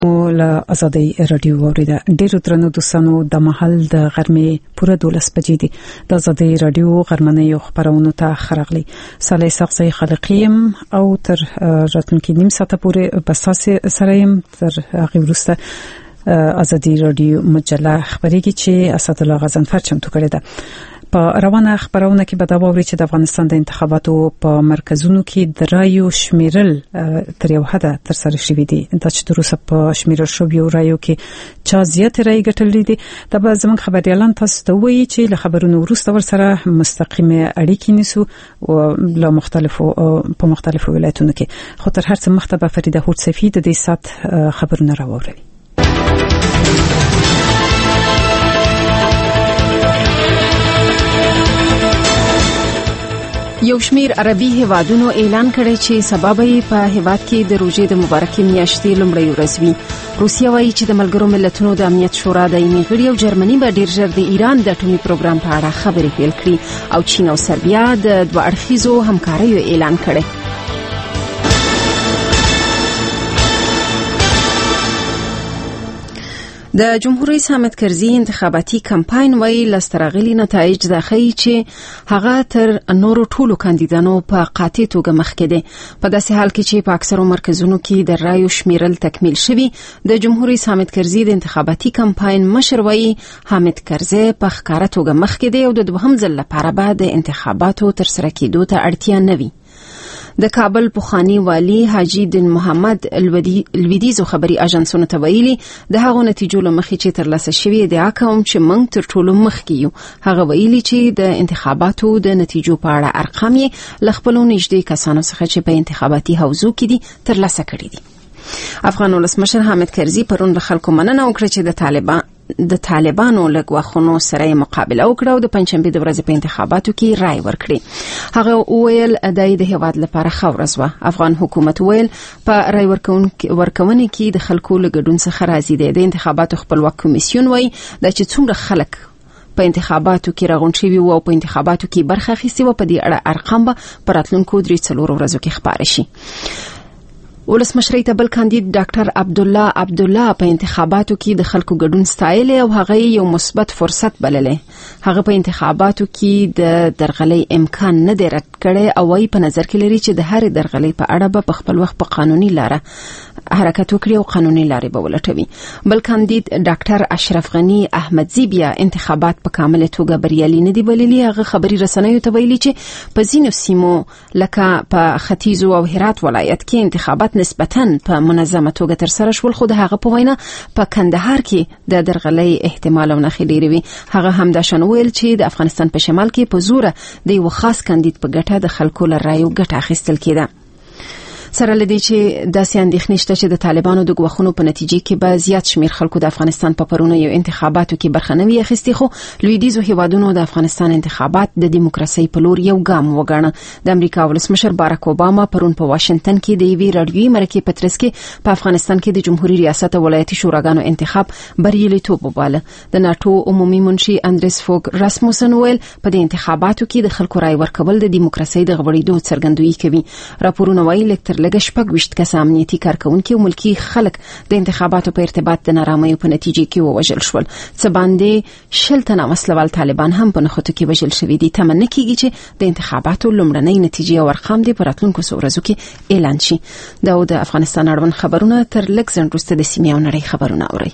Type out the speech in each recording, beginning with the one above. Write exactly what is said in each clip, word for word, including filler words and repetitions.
له ازادي رادیو اوریدا ډیرو ترنو دوستانو د محل د غرمې پوره دولس بجې دي د ازادي رادیو غرمنۍ خبرونه ته خرغلي صالح سقسي خلقیم او تر راتلونکي نیم ساعت پورې بساس سره تر هغه وروسته ازادي رادیو مجله خبريږي چې اسد الله غزنفر چمتو کړی ده. په روانه خبرونه کې به دا ووري چې د افغانستان د انتخاباتو په مرکزونو کې د رایو شمیرل تر یو حد تر سره شوی دي. د چې تروسه په شمیرل شو یو رایو کې چا زیات رای ګټلې دي. دا به زموږ خبريالان تاسو ته وایي چې له خبرونو وروسته ور سره مستقیمه اړیکې نیسو او له مختلفو په مختلفو ولایتونو کې. خو تر هر څه مخته به فریده هوت صفی د دې سات خبرونه راوړي. یو شمیر عربي هیوادونو اعلان کړی چې سبب یې په هیواد کې د روزې د مبارکي میاشتې لومړی ورځ وي. روسیه وایي چې د ملګرو ملتونو د امنیت شورا دایمي غړي او جرمني به ډیر ژر د ایران د اټومي پروګرام په اړه خبرې پیل کړي او چین او سربیا د دوه اړخیزو همکاریو اعلان کړی. د جمهور رئیس حامد کرزي انتخاباتي کمپاین وایي لستراغلي نتایج د ښیي چې هغه تر نورو ټولو کاندیدانو په قاطع توګه مخکې دي. په داسې حال کې چې په اکثرو مرکزونو کې د رایو شمیرل تکمیل شوی، د جمهور رئیس حامد کرزي د انتخاباتي کمپاین مشر وایي حامد کرزي په ښکاره توګه مخکې دی او د دوهم ځل لپاره به د انتخاباتو تر سره کېدو ته اړتیا نه وي. د کابل پوخانی والی حاجی دین محمد الودیزو خبري اژانسونو ته ویلي د هغو نتیجو لمخې چې تر لاسه شوی ادعا کوم چې موږ تر ټولو مخکې یو. هغه ویلي چې د انتخاباتو د نتیجو په اړه ارقام یې ل خپلو نږدې کسانو څخه چې په انتخاباتي حوزو کې دي تر لاسه کړي دي. افغان ولسمشر حامد کرزي پرون د خلکو مننه وکړه چې د طالبان د طالبانو لګوخونو سره مقابله وکړه او د پنځشنبه د ورځې په انتخاباتو کې رائے ورکړي. هغه ویل د دې هیواد لپاره خورز و. افغان حکومت ویل په رائے ورکونه کې د خلکو لګډون څخه راضي دي. د انتخاباتو خپلواک کمیسیون وایي د چې څومره خلک په انتخاباتو کې راغون شوي او په انتخاباتو کې برخه اخیستي و په دې اړه ارقام به په راتلونکو درې څلورو ورځو کې خبر شي. ولسمشر ته بل کاندید ډاکټر عبد الله عبد الله په انتخاباتو کې د خلکو ګډون ستایل او هغه یو مثبت فرصت بللې. هغه په انتخاباتو کې د درغلۍ امکان نه دی رد کړی او وايي په نظر کې لري چې د هر درغلۍ په اړه به په خپل وخت په قانوني لاره حرکت وکړي او قانوني لارې به ولټوي. بل کاندید ډاکټر اشرف غنی احمدزی بیا انتخابات په کامله توګه بریالي نه دی بللي. هغه خبري رسنیو ته ویلي چې په ځینو سیمو لکه په ختیځ او هرات ولایت کې انتخابات نسبتاً په منظمه توګه تر سره شول، خو د هغه په وینا په کندهار کې د درغلۍ احتمال او نښې ډېرې وي. هغه هم دا شان ویل چې د افغانستان په شمال کې په زوره د یو خاص کاندید په ګټه د خلکو له رایو ګټه اخیستل کېده. سره لدی چې داسې اندېښنې شته چې د طالبانو د ګواښونو په نتیجه کې به زیات شمیر خلکو د افغانستان په پرونیو انتخاباتو کې برخه نه وي اخیستي. خو لویدیځو هیوادونو د افغانستان انتخابات د دیموکراسي په لور یو ګام وګاڼه. د امریکا ولسمشر باراک اوباما پرون په واشنگټن کې د یوې رادیوي مرکې په ترڅ کې په افغانستان کې د جمهوریت ریاست او ولایتي شوراګانو انتخاب بریالیتوب وباله. د ناتو عمومي منشي اندریس فوګ راسموسن ویل په دې انتخاباتو کې د خلکو رائے ورکول د دیموکراسي د غوړېدو څرګندوي کوي. راپورونه وايي لکتر لږ شپږ ویشت کس امنیتي کارکونکي او ملکی خلک د انتخاباتو په ارتباط د نارامیو په نتیجه کې ووژل شول. څه باندې شل تنه وسلوال طالبان هم په نښتو کې وژل شوي دي. تمنه کیږي چې د انتخاباتو لومړنۍ نتیجې او ارقام د راتلونکو څو ورځو کې اعلان شي. دا د افغانستان اړوند خبرونه تر لږ ځنډ وروسته د سیمې او نړۍ خبرونه اوري.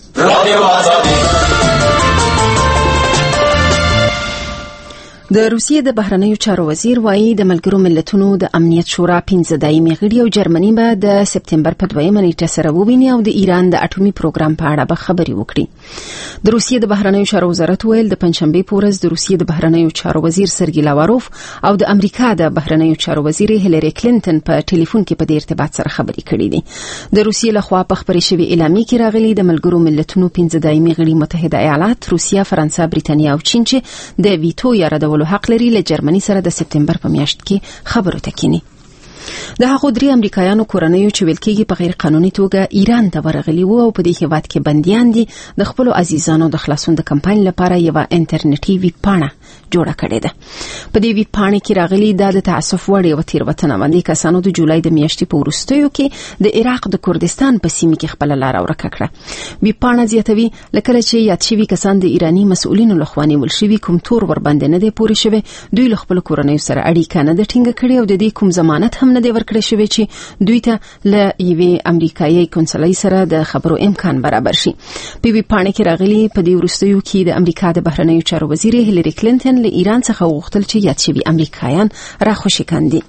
د روسیې د بهرنیو چارو وزیر وایي د ملګرو ملتونو د امنیت شورا پنځه دایمي غړي او جرمني به د سپتمبر په دویمه نیټه سره وویني او د ایران د اټومي پروګرام په اړه به خبري وکړي. د روسیې د بهرنیو چارو وزارت ویل د پنځشنبه په ورځ د روسیې د بهرنیو چارو وزیر سرګی لاواروف او د امریکا د بهرنیو چارو وزیر هیلری کلینټن په ټلیفون کې په دې ارتباط سره خبري کړې دي. د روسیې لخوا په خبري شوی اعلامیه کې راغلي د ملګرو ملتونو پنځه دایمي غړي متحده ایالات، روسیه، فرانسه، بریټانیا او چین چې د ویټو یا ردولو حق لري له جرمني سره د سپتمبر په میاشت کې خبرو ته کینی. د هغو درې امریکایانو کورنیو چې ویل کېږي په غیر قانوني توګه ایران ته ورغلي وو او په دې هیواد کې بنديان دي د خپل عزیزانو د خلاصون د کمپاین لپاره یو انټرنیټي ویب پاڼه جوړه کړې ده. په دې ویبپاڼه کې راغلي د تعصب وړ یو تیروتنه باندې کسانو د جولای د میاشتې په وروستیو کې د عراق د کردستان په سیمه کې خپل لار ورکه کړه. ویبپاڼه زیاتوي لکه چې یاد شوی کسان د ایرانی مسؤلینو لخوا نیول شوی کوم تور ور باندې نه دی پوره شوی، دوی له خپل کورنۍ سره اړیکه نه د ټینګه کړې او د دې کوم ضمانت هم نه دی ورکړی شوی چې دوی ته له یوې امریکایي کنسولۍ سره د خبرو امکان برابر شي. په ویبپاڼه کې راغلي په دې وروستیو کې د امریکا د بهرنیو چارو وزیر هیلری کلینټن له ایران څخه وغوښتل چې یاد شوی امریکایان راخوشي کاندي.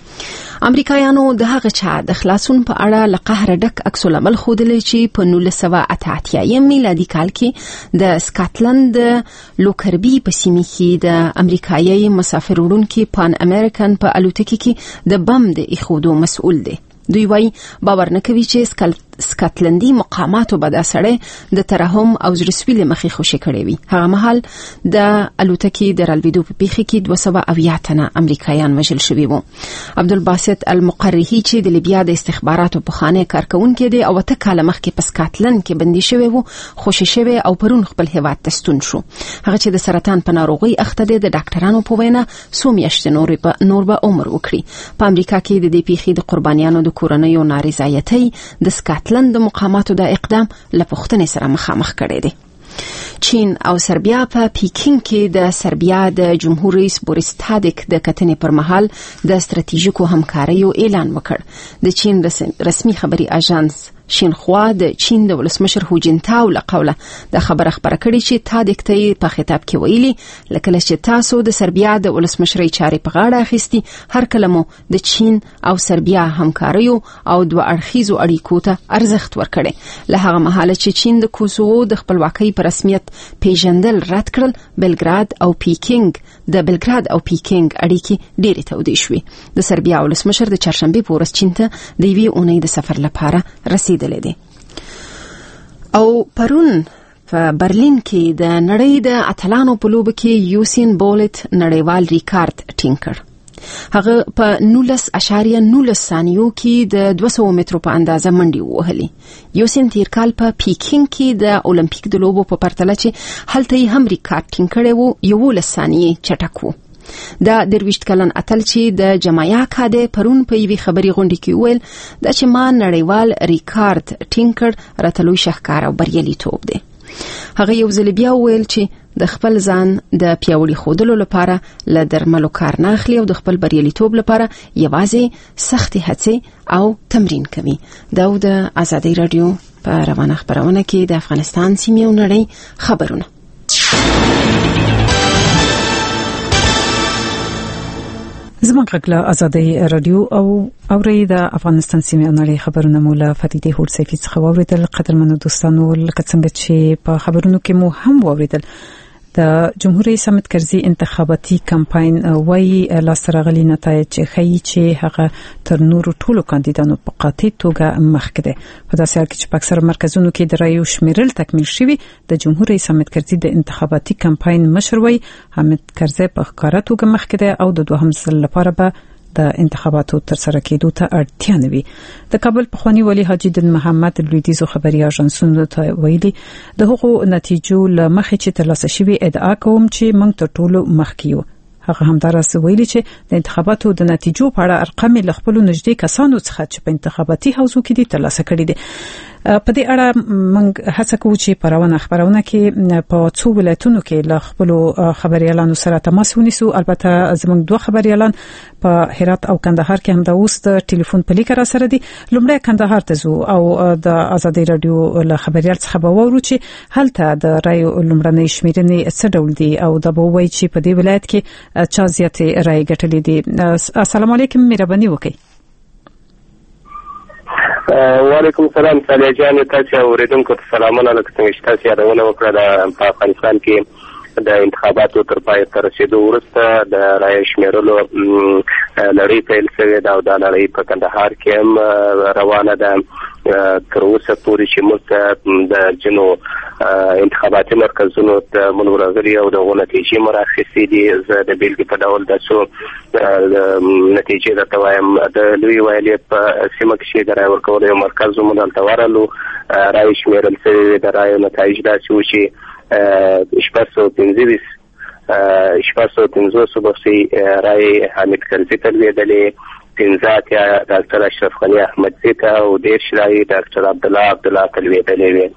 امریکایانو د هغه چا د خلاصون په اړه له قهر ډک عکس العمل خوده چې په نولس سوه اته اتیا میلادي کال کې د سکاټلند لوکربي په سیمه کې د امریکایي مسافر وړونکو پان امریکن په الوتکه کې د بم د ایښودو مسؤل دی. دوی وایي باور نه کوي چې سکاټلندي مقاماتو به دا سړی د ترحم او زړسوي مخې خوشي کړي وي. هغه مهال د الوتکې د رالوېدو په پیښه کې دوه سوه اویا تنه امریکایان وژل شوي وو. عبدالباسط المقرهي چې د لیبیا د استخباراتو پخوانی کارکونکي دی او اته کاله مخکې په سکاټلند کې بندي شوی وو، خوشي شوی او پرون خپل هیواد ته ستون شو. هغه چې د سرطان په ناروغي اخته دی، د ډاکټرانو په وینا څو میاشتې نور به نور به عمر وکړي. په امریکا کې د دې پیښې د قربانیانو د کورنیو نارضایتۍ د سکاټلند د مقاماتو د اقدام له پوښتنې سره مخامخ کړي دي. چین او سربیا په پیکینګ کې د سربیا د جمهور رئیس بوریس تادیک د کتنې پر مهال د ستراتیژیکو همکاریو اعلان وکړ. د چین رسمي خبري اژانس شینخوا د چین د ولسمشر هو جنتاو له قوله د خبره خبره کړي چې تادیک ته په خطاب کې ویلي لکه چې تاسو د سربیا د ولسمشرۍ چارې په غاړه اخیستي، هر کله مو د چین او سربیا همکاریو او دوه اړخیزو اړیکو ته ارزښت ورکړي. له هغه مهاله چې چین د کوسوو د خپلواکۍ په رسمیت پیژندل رد کړل، بلګراد او پیکینګ د بلګراد او پیکینګ اړیکې ډېرې تودې شوې. د سربیا ولسمشر د چهارشنبه په ورځ چین ته د یوې اونۍ د سفر لپاره رسید. او پرون په برلین کې د نړۍ د اتلانو په لوبه کې یوسین بولت نړیوال ریکارډ ټینګ کړ. هغه په نولس اشاریه نولس ثانیو کې د دوه سوه مترو په اندازه منډې ووهلې. یوسین تیر کال په پیکینګ کې د اولمپیک د لوبو په پرتله چې هلته هم ریکارډ ټینګ کړی وو، یولس ثانیې چټک وو. دا درویشت کلن اتل چې د جمایاکا د پرون په یوې خبري غونډه کې ویل دا چې ما نړیوال ریکارډ ټینګ کړ راته لوی شاهکار او بریالیتوب دی. هغه یو ځل بیا ویل چې د خپل ځان د پیاوړي خودلو لپاره له درملو کار نه اخلي او د خپل بریالیتوب لپاره یوازې سختې هڅې او تمرین کوي. دا د آزادۍ رادیو په روانه خبرونه کې د افغانستان سیمې او نړۍ خبرونه. زموږ غږ آزادۍ رادیو او اوري د افغانستان سیمې او نړۍ خبرونه مولا فتیده هورسیفي څخه واوریدل. قدرمنو دوستانو، لکه څنګه چې په خبرونو کې مو هم واوریدل، د جمهور رئیس حامد کرزي انتخاباتي کمپاین وایي لاسرغلي نتایج ښیي چې هغه تر نورو ټولو کاندیدانو په قاطع توګه مخکې دی. په داسې حال کې چې په اکثره مرکزونو کې د رایو شمیرل تکمیل شوی، د جمهور رئیس حامد کرزي د انتخاباتي کمپاین مشر وایي حامد کرزي په ښکاره توګه مخکې دی او د دوهم ځل لپاره به د انتخاباتو تر سره کېدو ته اړتیا نه وي. د کابل پخوانی ولی حاجی دین محمد لویدیزو خبري اژانسونو ته ویلي د هغو نتیجو له مخې چې ترلاسه شوی ادعا کوم چې موږ ته ټولو مخکې یو. هغه همدارس ویلي چې د انتخاباتو د نتیجو په اړه ارقام له خپل نږدې کسانو څخه چې په انتخاباتي حوزو کې دي ترلاسه کړي دي. په دې اړه موږ هڅه کوو چې په روانه خبرونه کې په څو ولایتونو کې له خپل خبريالانو سره تماس ونیسو. البته زموږ دوه خبريالان په هرات او کندهار کې هم د اوس د ټلیفون په لیک را سره دي. لومړی کندهار ته ځو او د آزادۍ رادیو له خبريال څخه به وورو چې هلته د رایو لومړنۍ شمیرنې څه ډول دي او د به وایي چې په دې ولایت کې چا زیاتې رای ګټلې دي. السلام علیکم، مهرباني وکړئ. وعلیکم السلام صالح جان، تاسو اوریدونکو ته سلامونه. لکه څنګه چې تاسو یادونه وکړه د افغانستان کې د انتخاباتو تر پای ته رسیدو وروسته د رای شمیرلو لړۍ پیل شوې ده او دا لړۍ په کندهار کې هم روانه ده. تر اوسه پورې چې موږ د جنو انتخاباتي مرکزونو ته منورغلي او د نتیجې مراخصې دي. زه د بیلګې په ډول د څو نتیجې درته وایم. د لوی ویلې په سیمه کې د رای ورکولو یو مرکز مو دلته ورغلو، رای شمیرل شوې د رایو نتایج داسې و چې شپږ سوه پنځه ویشت شپږ سوه پنځوس بخشي رای حامد کرزي ته لوېدلې، پنځه اتیا ډاکټر اشرف غني احمدزي ته او دېرش رای ډاکټر عبدالله عبدالله ته لوېدلې وې.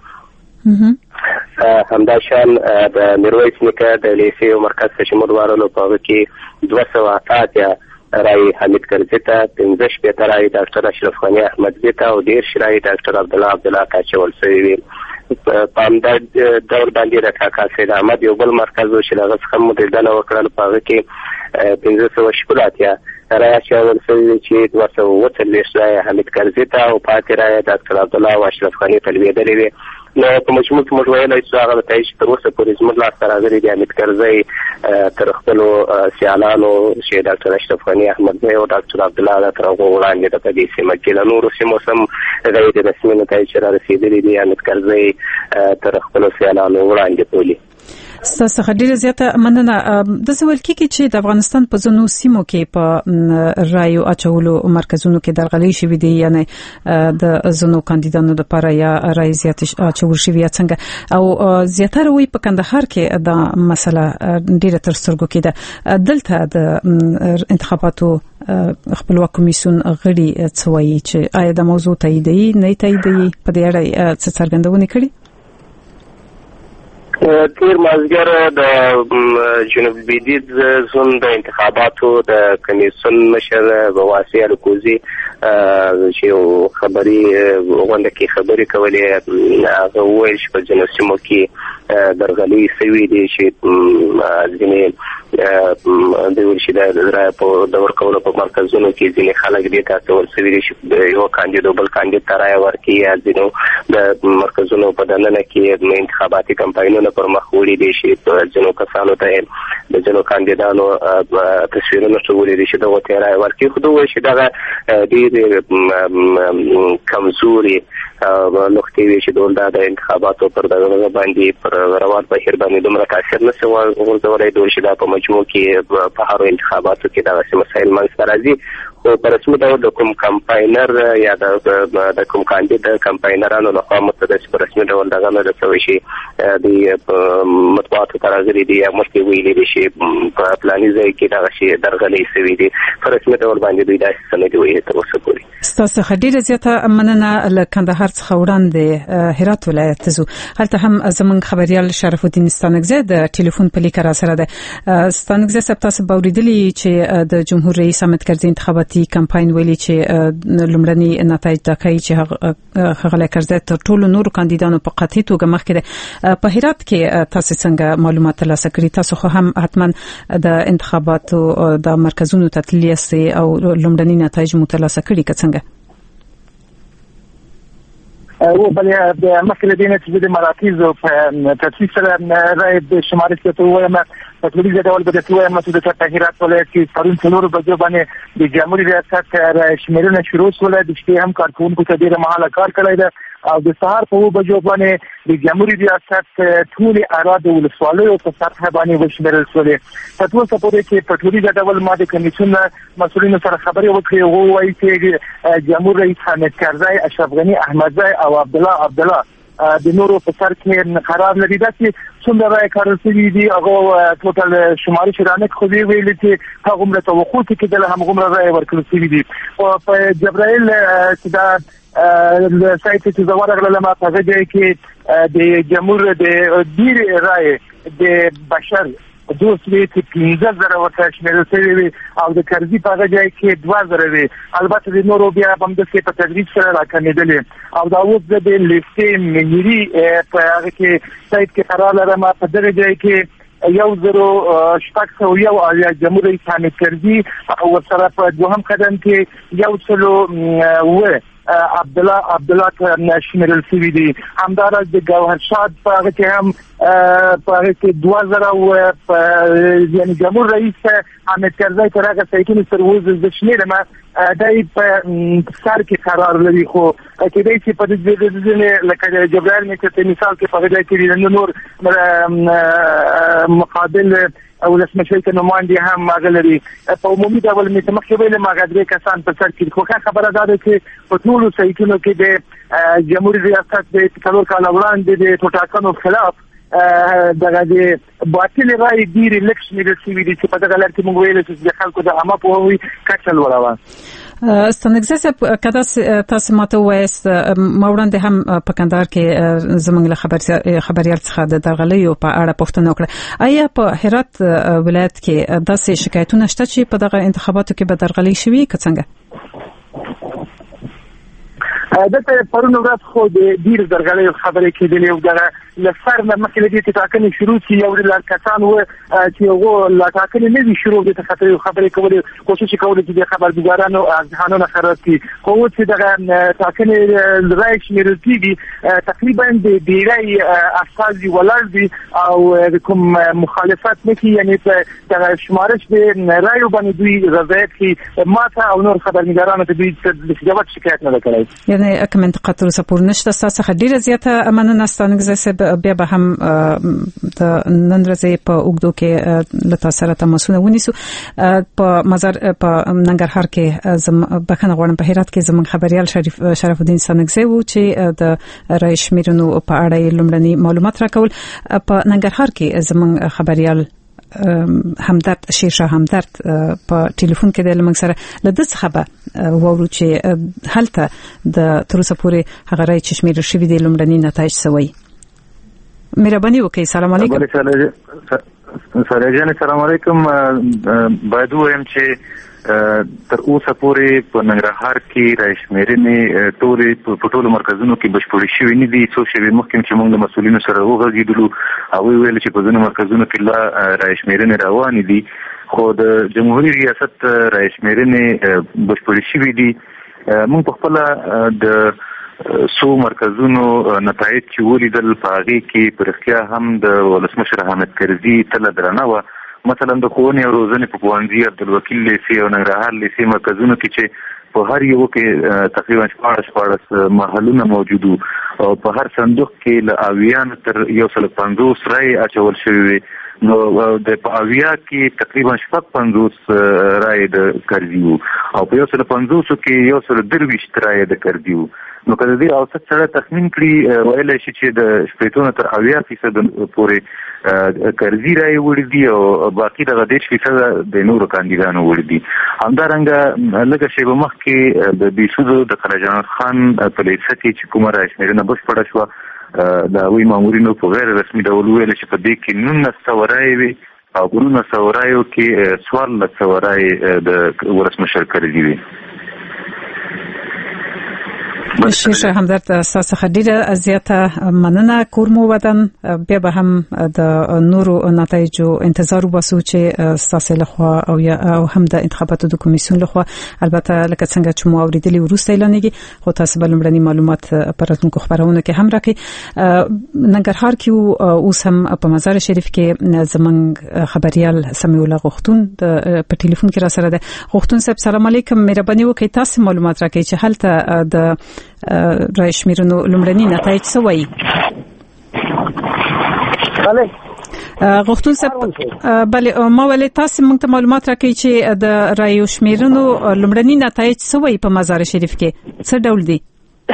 همداشان د میرویس نیکه د لیسې او مرکز ته شمول وارلو په هغه کې دوه سوه اته اتیا رای حامد کرزي ته، پنځه شپېته رای ډاکټر اشرف غني احمدزي ته او دېرش رای ډاکټر عبدالله عبدالله ته اچول شوي وي. په همدا ډول باندې د کاکا سید احمد یو بل مرکز و چې له هغه څخه مو لیدنه وکړل، په هغه کې پنځه سوه شپږ اتیا رای اچول شوي وي چې دوه سوه اووه څلوېښت رای حامد کرزي ته او پاتې رای ډاکټر عبدالله او اشرف غني ته لوېدلې وې. نو په مجموع کې موږ ویلی چې هغه ته چې تر اوسه پورې زموږ لاسته راغلي دي حامد کرزي تر خپلو سیالانو چې ډاکټر اشرف غني احمدزي او ډاکټر عبدالله تر هغو وړاندې د په دې سیمه کې له نورو سیمو سم غیر رسمي نتایج چې را رسېدلي دي حامد کرزي تر خپلو سیالانو وړاندې بولي. ستاسو څخه ډیره زیاته مننه. د سوال کېږي چې د افغانستان په ځینو سیمو کې په رایو اچولو مرکزونو کې درغلي شوې دي، یعنی د ځینو کاندیدانو لپاره یا رای زیات اچول شوې څنګه، او زیاتره وي په کندهار کې دا مسله ډیره تر سترګو کې ده. دلته د انتخاباتو خپلواک کمیسیون غړي څه وایي چې آیا د موضوع تاییدوي نه تاییدوي، په دې اړه څه څرګندونه کړي؟ تیر مازدیګر د جنوب لویدیځ زون د انتخاباتو د کمیسیون مشر واسع الکوزي چې خبري غونډه کې خبري کولې، هغه وویل چې په ځینو سیمو کې درغلي شوې دي چې ځینې د ورشي د رای په دور کولو په مرکزونو کې ځینې خلک دې ته اچول شوي دي چې یو کاندید بل کاندید ته رای ورکړي، یا ځینو د مرکزونو په دننه کې انتخاباتي کمپاینونه پر مخ وړي دي چې ځینو کسانو ته د ځینو کاندیدانو تصویرونه ټولې دي چې دغه ته رای ورکړي. خو دوی چې دغه ډېر کمزوري نقطې وي چې ډول د انتخاباتو پر دغه باندې پر روان بهیر باندې دومره تاثیر نه شوی غورځولی، دوی چې دا په مجموع کې په هرو انتخاباتو کې دغسې مسایل منځته راځي. خو په رسمي ډول د کوم کمپاینر یا د کوم کاندید کمپاینرانو لخوا متدس په رسمي ډول دغه نه ده شوی چې د مطبوعاتو ته راغلي دي یا مخکې ویلي دي چې په فلاني ځای کې دغسې درغلۍ شوي دي. په رسمي ډول باندې دوی داسې څه نه دي ویلي تر اوسه پورې. ستاسو څخه ډېره زیاته مننه. له کندهار څخه وړاندې هرات ولایت ته ځو. هلته هم زموږ خبریال شرف الدین ستانکزی د ټلیفون په لیکه را سره ده. ستانکزی صاحب، تاسو به اورېدلي چې د جمهور رئیس حامد کرزي انتخاباتي کمپاین ویلي چې لومړني نتایج دا کوي چې هغه کرزي تر ټولو نورو کاندیدانو په قطعي توګه مخکې ده. په هرات کې تاسو څنګه معلومات ترلاسه کړي؟ تاسو خو هم حتما د انتخاباتو د مرکزونو ته تللي یاستئ او لومړني نتایج مو ترلاسه کړي که څنګه؟ او بله مخکې له دې نه چې د مراکزو په ترتیب سره رای د شمارش ته ووایم، په ټولیزه ډول به درته ووایم چې د هرات ولایت کې پرون څلورو بجو باندې د جمهوري ریاست شمیرنه شروع شوله. د شپې هم کارکوونکو ته ډېره مهاله کار کړی ده او د سهار په اووه بجو باندې د جمهوري ریاست ټولې اعضا د ولسوالیو په سطحه باندې وشمېرل شولې. په ټول څه پورې چې په ټولیزه ډول ما د کمیسیون مسؤلینو سره خبرې وکړې، هغوی وایي چې جمهور رئیس حامد کرزي، اشرف غني احمدزي او عبدالله عبدالله د نورو په سر کې قرار لري. دا چې څومره رای کارل شوي دي هغه ټوټل شمارش رانک خو دی ویلي چې هغومره توقع چې کېدله همغومره رای ورکړل شوي دي. په جبرائیل چې دا سایت چې زه ورغلم په هغه ځای کې د جمهور د ډېرې رای د بشر دوست وی چې پنځه زره ورته شمیرل شوي وي او د کرزي په هغه ځای کې دوه زره وي. البته د نورو بیا همداسې په تدریج سره راکمېدلې او دا اوس د لیستې منیري په هغه کې سایت کې قرار لرم. په دغه ځای کې یو زرو شپږ سوه یو او جمهور رئیس حامد کرزي او ورسره په دوهم قدم کې یو سلو اووه عبدالله عبدالله شمیرل شوي دي. همداراز د ګوهرشاد په هغه کې هم په هغه کې دوه زره یعنې جمهور رئیس حامد کرزي تر هغه سایتونو سره اوس زه شمېرم دی په سر کې قرار لري، خو کېدای شي په دې ځینې لکه جبرائیل میکرته مثال کې په هغه ځای کې نور مقابل ولسمشر ته نماینده هم هغه لري. په عمومي ډول مې ته مخکې ویلم هغه درې کسان په سر کې، خو خبره دا ده چې په ټولو سایتونو کې د جمهوري ریاست د څلور کاله وړاندې د ټاکنو خلاف دغه د باطل رای ډیر الیکشن رسیدي چې په دغه لړ کې موږ ویل چې د خلکو د عامه پوهوي کچل وراوه ستنګزه کدا تاسو ماته وایست ما وړاندې هم په کندهار کې زموږ له خبر خبريال څخه د درغلیو په اړه پوښتنه وکړه آیا په هرات ولایت کې داسې شکایتونه شته چې په دغه انتخاباتو کې به درغلي شوي که څنګه؟ دته پرون ورځ خو د ډیر درغلي خبرې کېدلې او دغه لفر نه مخکې د دې ټاکنې شروع شي یو لږ کسان و چې هغه لا ټاکنې نه دي شروع د خطرې خبرې کولې کوشش کولې چې د خبرګزارانو ځانونه خراب کړي خو چې دغه ټاکنې رایټ شمیرل کیږي تقریبا د ډیری افسازي ولر دي او کوم مخالفت نه کوي یعنی په دغه شمارش د رایو باندې دوی رضایت کوي ماته او نور خبرګزارانو ته دوی د جواب شکایت نه کړی یعنی کوم انتقاد رسپور نشته تاسو خډیره زیاته مننه ستانګزه بیا به هم د نن ورځې په اوګدو کې لته سره تماسونه ونیسو په مزار په ننګرهار کې زم بخنه غواړم په هرات کې زموږ خبريال شریف شرف الدین سنگزه و چې د رئیس میرنو په اړه لومړني معلومات راکول په ننګرهار کې زموږ خبريال همدرد شیرشاه همدرد په ټلیفون کې د لمنګ سره لدې څخه به وورو چې هلته د تروسه پورې هغه راي چې شمیر شوی د لومړني نتایج سوي مهرباني وکړئ. سلام علیکم. سره جان سلام علیکم. باید وایم چې تر اوسه پورې په ننګرهار کې راشمیرنې ټولې په ټولو مرکزونو کې بشپړې شوې نه دي. څو شوې مخکې چې موږ د مسؤلینو سره وغږېدلو او ویل چې په ځینو مرکزونو کې لا راشمیرنې روانې دي خو د جمهوریت ریاست راشمیرنې بشپړې شوې دي. موږ په خپل د سو مرکزونو نتایج چې ولیدل په هغه کې پرختیا هم د ولسمشر حامد کرزي تل درنه و. مثلا د ښوونې او روزنې په پوهنځي عبدالوکیل لیسې او ننګرهار لیسې مرکزونو کې چې په هر یو کې تقریبا شپاړس شپاړس محلونه موجود او په هر صندوق کې له اویان تر یو سل پنځوس رای اچول شوی نو د پاویا کې تقریبا شپږ پنځوس رای د کرزي او په یو سل پنځوس کې یو سل درویشت رای د کرزي. نو کله دې اوسط سره تخمین کړی ویل شي چې د شپږ تر اویا فیصد پورې کرزي رای وړي دي او باقي د دېرش فیصد د نورو کاندیدانو وړي دي. همدارنګه لکه شی به مخکې د بیسودو د خلجان خان په لیسه کې چې کومه راشمیرنه بشپړه شوه د وی مامورینو په غیر رسمي ډول ویل چې په دې کې نولس سوه رایې وي او په نولس سوه رایو کې څوارلس سوه رایې د ولسمشر کرزي وي. شیرشاه همدرد تاسو خډیره زیاته مننه کورمو وطن بیا به هم د نورو نتایجو انتظار وباسو چې تاسو له خوا او یا او هم د انتخاباتو د کمیسیون له خوا البته لکه څنګه چې مو اوریدلی ورسته اعلانېږي خو تاسو بل لمړني معلومات پر راتلونکو خبرونه کې هم راکړي. ننګرهار کې اوس هم په مزار شریف کې زمنګ خبريال سمیع الله غختون په ټلیفون کې را سره ده. غختون صاحب سلام علیکم. مهرباني وکړئ تاسو معلومات راکړئ چې هلته د رئیس میرنو لومړني نتایج څه وایي؟ بله غوښتون صاحب بله ما ولې تاسو موږ ته معلومات راکړئ چې د رئیس میرنو لومړني نتایج څه وایي په مزار شریف کې څه ډول دي؟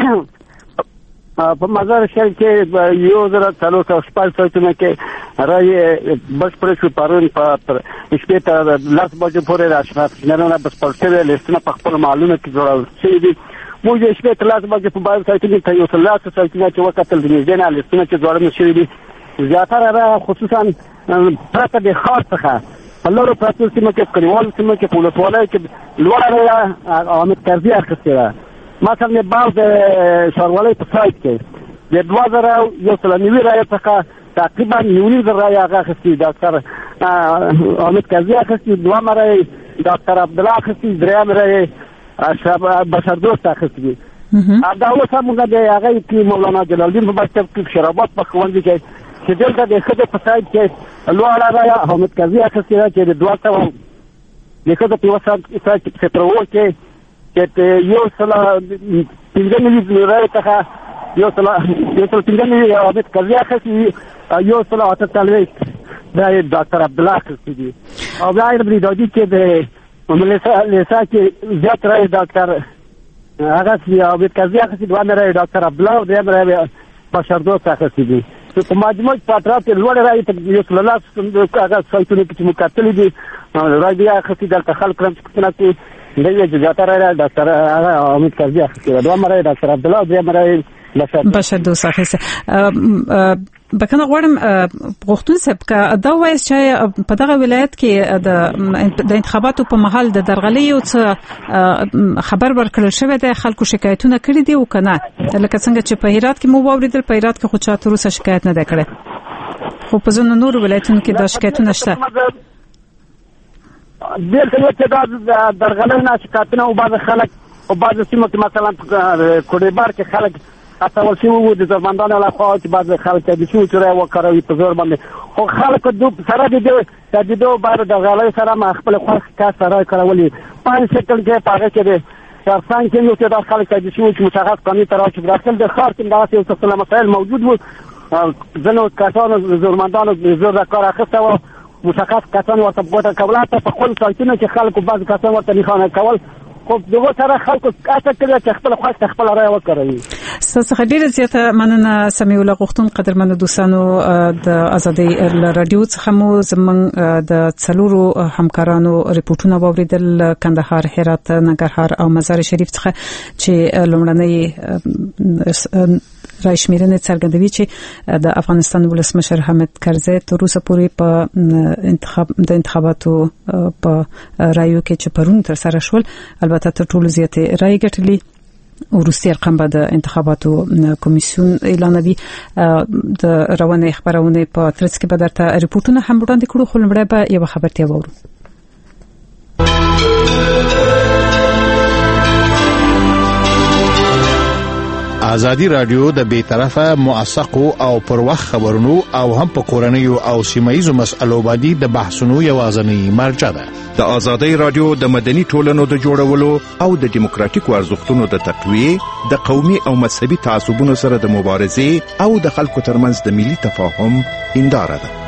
په مزار شریف کې یو زره څلور سوه شپږ سوچونه کې رای بشپړ شو پرون په شپې ته لس بجې پورې راشمیرنه بشپړ شوې لیستونه په خپل معلومه کې جوړول شوي دي. موږ یې شپې ته لاس باندې په بایو سایټونو ته یو څه لاس سایټونه چې وکتل د نږدې نه لیستونه چې جوړونه شوي دي زیاتره را خصوصا پرته د ښار څخه په لرو پرتو سیمو کې کلیوالو سیمو کې په ولسوالۍ کې لوړه رایه حامد کرزي اخیستې ده. مثلا بعض د ښاروالۍ په سایټ کې د دوه زره یو سل نوي رایې څخه تقریبا یو نیم زره رایې هغه اخیستې ډاکټر حامد کرزي اخیستې دوهمه رایې ډاکټر عبدالله اخیستې درېیمه رایې اشرف بشردوست اخیستی دي. دا اوس هم موږ د هغه کې مولانا جلال الدین په مکتب کې شرابات په ښوونځي کې چې دلته د ښځې په سایډ کې لوړه رایه حامد کرزي اخیستې ده چې د دوه سوه د ښځو په یوه سایډ کې په سترول کې چې یو سله پنځه نوي رایې څخه یو سله یو سله پنځه نوي حامد کرزي اخیستې یو سله اته څلوېښت دا یې ډاکټر عبدالله اخیستې دي. او بیا یې بریدادي کې د لیسا کې زیات رای ډاکټر هغه چې حامد کرزي اخیستې دوه رای ډاکټر عبدالله او درېیم رای بشردوست اخیستې دي. په مجموع په اطراف کې لوړ رایې ته یو څل لاس هغه سایتونه کې مکتلې دي رایې بیا خسي دلته خلک راځي څنګه کې دغه جزاتره را ډاکټر هغه امید کوي چې دوه مره ډاکټر عبد الله دوه مره بشر دوسه خسه بکنه غواړم غوښتون صاحب کا دا وایي چې په دغه ولایت کې د انتخاباتو په مهال د درغلي یو څه خبر ورکړل شوی دی خلکو شکایتونه کړي دي او کنه لکه څنګه چې په هرات کې مو واوریدل په هرات کې خو چا تر اوسه شکایت نه ده کړې خو په ځینو نور ولایتونو کې دا شکایتونه شته ډېر کله چې دا درغلي نه شکایتونه او بعض خلک او بعض سیمو کې مثلا کوډیبار کې خلک اته ورشي وو د زمندانو له خوا چې بعض خلک د شو چره وکړوي په زور باندې خو خلک د سره د دې د دې بار د غلای سره ما خپل خاص کا سره کړولي پنځه سکند کې پاره کې دي څنګه چې یو څه د خلک د شو چې مشخص قانوني تراوش داخل د خار کې داسې یو څه مسائل موجود وو ځنو کارانو زورمندانو زور کار اخیسته و مشخص کسان ورته بوته کوله ته په خپل سایتونو کې خلکو بعض کسان ورته نه کول خو دغه سره خلکو کاته کړی چې خپل خاص خپل رائے وکړي ستاسو ډیره زیاته مننه سمیع الله غوښتون قدرمن دوستانو د ازادي رادیو څخه مو زمونږ د څلورو همکارانو ریپورتونه واوریدل کندهار هرات ننګرهار او مزار شریف څخه چې لومړنۍ رای شمیرنې څرګندوي چې د افغانستان ولسمشر حامد کرزي تر اوسه پورې په انتخاب د انتخاباتو په رایو کې چې پرون تر سره شول البته تر ټولو زیاتې رای ګټلې وروستي ارقام به د انتخاباتو کمیسیون اعلانوي د روانې خبرونه په ترڅ کې به درته ریپورتونه هم وړاندې کړو خو لمړی به یو خبرتیا وورو ازادي رادیو د بیطرفه موثقو او پر وخت خبرونو او هم په کورنیو او سیمایي مسلو باندې د بحثونو یوازنی مرجع ده. د ازادي رادیو د مدني ټولنو د جوړولو او د دیموکراتیکو ارزښتونو د تقویه د قومي او مذهبي تعصبونو سره د مبارزې او د خلکو ترمنځ د ملي تفاهم هنداره ده.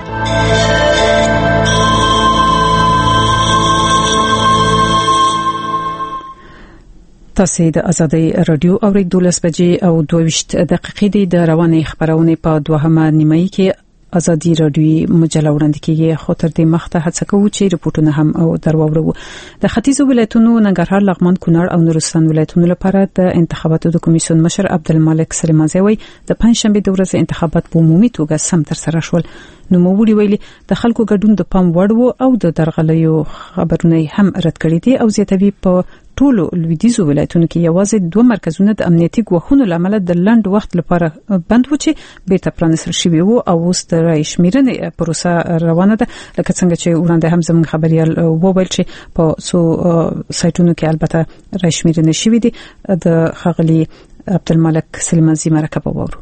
تاسو د ازادي رادیو اوریدو لس بجې او دوه ویشت دقیقې د روانې خبرونه په دوهمه نیمه کې ازادي رادیو مجله وړاندې کیږي خو تر دې مخته هڅه کوو چې ریپورتونه هم او درواورو د ختیځو ولایتونو ننګرهار لغمان کونړ او نورستان ولایتونو لپاره د انتخاباتو د کمیسیون مشر عبدالمالک سلیمانزی وایي د پنځشنبه د ورځې انتخابات په عمومي توګه سم تر سره شول نو موږ ویلي د خلکو ګډون د پام وړ وو او د درغلیو خبرونه هم رد کړې دي او زیاتوي په ټولو لویدیزو ولایتونو کې یوازې دوه مرکزونه د امنیتي ګواښونو لامل د لنډ وخت لپاره بند و چې بیرته پرانیستل شوي وو او اوس د رای شمیرنې پروسه روانه ده لکه څنګه چې وړاندې هم زموږ خبريال وویل چې په څو سایټونو کې البته رای شمیرنې شوي دي د خغلی عبدالمالک سلیمانزی مرکه وورو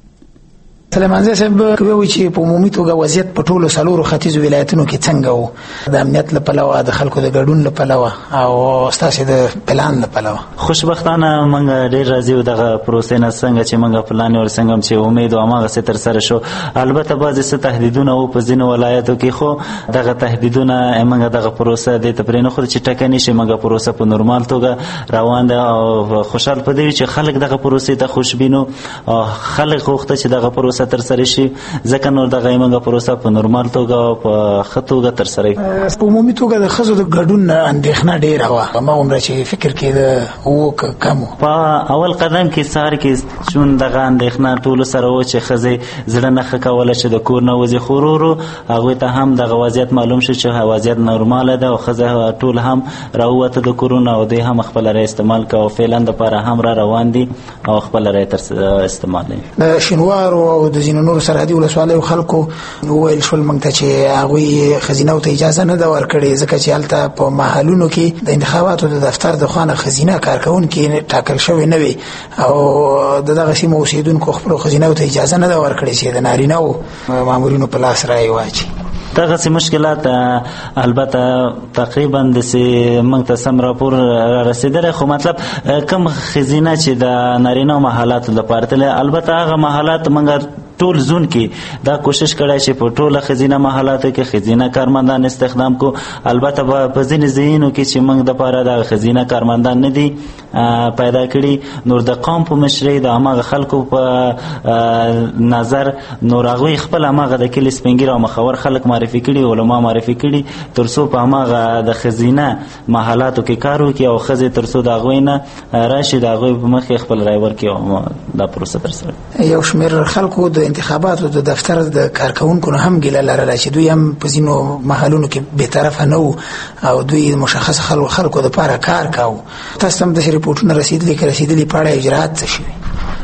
سلیمانزی صاحب کوي چې په عمومي توګه وضعیت په ټولو سلورو ختیځو ولایتونو کې څنګه وو د امنیت لپاره د خلکو د ګډون لپاره او ستاسو د پلان لپاره خوشبختانه موږ ډېر راضي یو دغه پروسې نه څنګه چې موږ پلان ور څنګه چې امید او هغه څه تر سره شو البته بعضی څه تهدیدونه او په ځینو ولایتو کې خو دغه تهدیدونه موږ دغه پروسه د تپرینو خو چې ټکنی شي موږ پروسه په نورمال توګه روان ده او خوشحال پدې چې خلک دغه پروسې ته خوشبینو او خلک غوښته چې دغه پروسه تر سره شي ځکه نور دغه ایمنګه پروسه په نورمال توګه او په خطوګه تر سره په عمومي توګه د خزو د ګډون اندېښنه ډېره وه ما عمره چې فکر کې وو کم په اول قدم کې سار کې چون دغه اندېښنه ټول سره و چې خزه زړه نه خکوله چې د کور نه وځي خورورو هغه ته هم دغه وضعیت معلوم شو چې وضعیت نورمال ده او خزه ټول هم راوته د کورونه او د هم خپل را استعمال کوي فعلا د لپاره هم را روان دي او خپل را تر استعمال دي د شینوار او د زینو نور سرحدي ولسوالۍ خلکو ویل شول موږ ته چې هغه خزینه ته اجازه نه دا ورکړي ځکه چې حالت په محلونو کې د انتخاباتو د دفتر د خوانه خزینه کارکونکو ټاکل شوی نه وي او دغه سیمه اوسیدونکو خپل خزینه ته اجازه نه دا ورکړي چې د نارینه او مامورینو په لاس راي واچي دغه سي مشکلات البته تقریبا د سي موږ ته سم راپور رسیدل خو مطلب کم خزینه چې د نارینه او محلات لپاره تل البته هغه محلات موږ ټول زون کې دا کوشش کړی چې په ټوله خزینه محلاتو کې خزینه کارمندان استخدام کو. البته په ځینې ځایونو کې چې موږ د پاره د خزینه کارمندان نه دي پیدا کړي، نور د قوم په مشرۍ د هغه خلکو په نظر نور هغه خپل هغه د کلی سپینګیر او مخور خلک معرفي کړي، علما معرفي کړي، ترڅو په هغه د خزینه محلاتو کې کار وکړي او خزه ترڅو د هغه نه راشي د هغه په مخ خپل رای ورکړي او دا پروسه ترسره. یو شمېر خلکو د انتخاباتو د دفتر د کارکونکو هم ګیله لرله چې دوی هم په ځینو محلونو کې به طرفه نه وو او دوی مشخص خلکو خلکو د پاره کار کاوه. تاسو هم د ریپورتونو رسیدلي کې رسیدلي په اړه اجرات څه شوي؟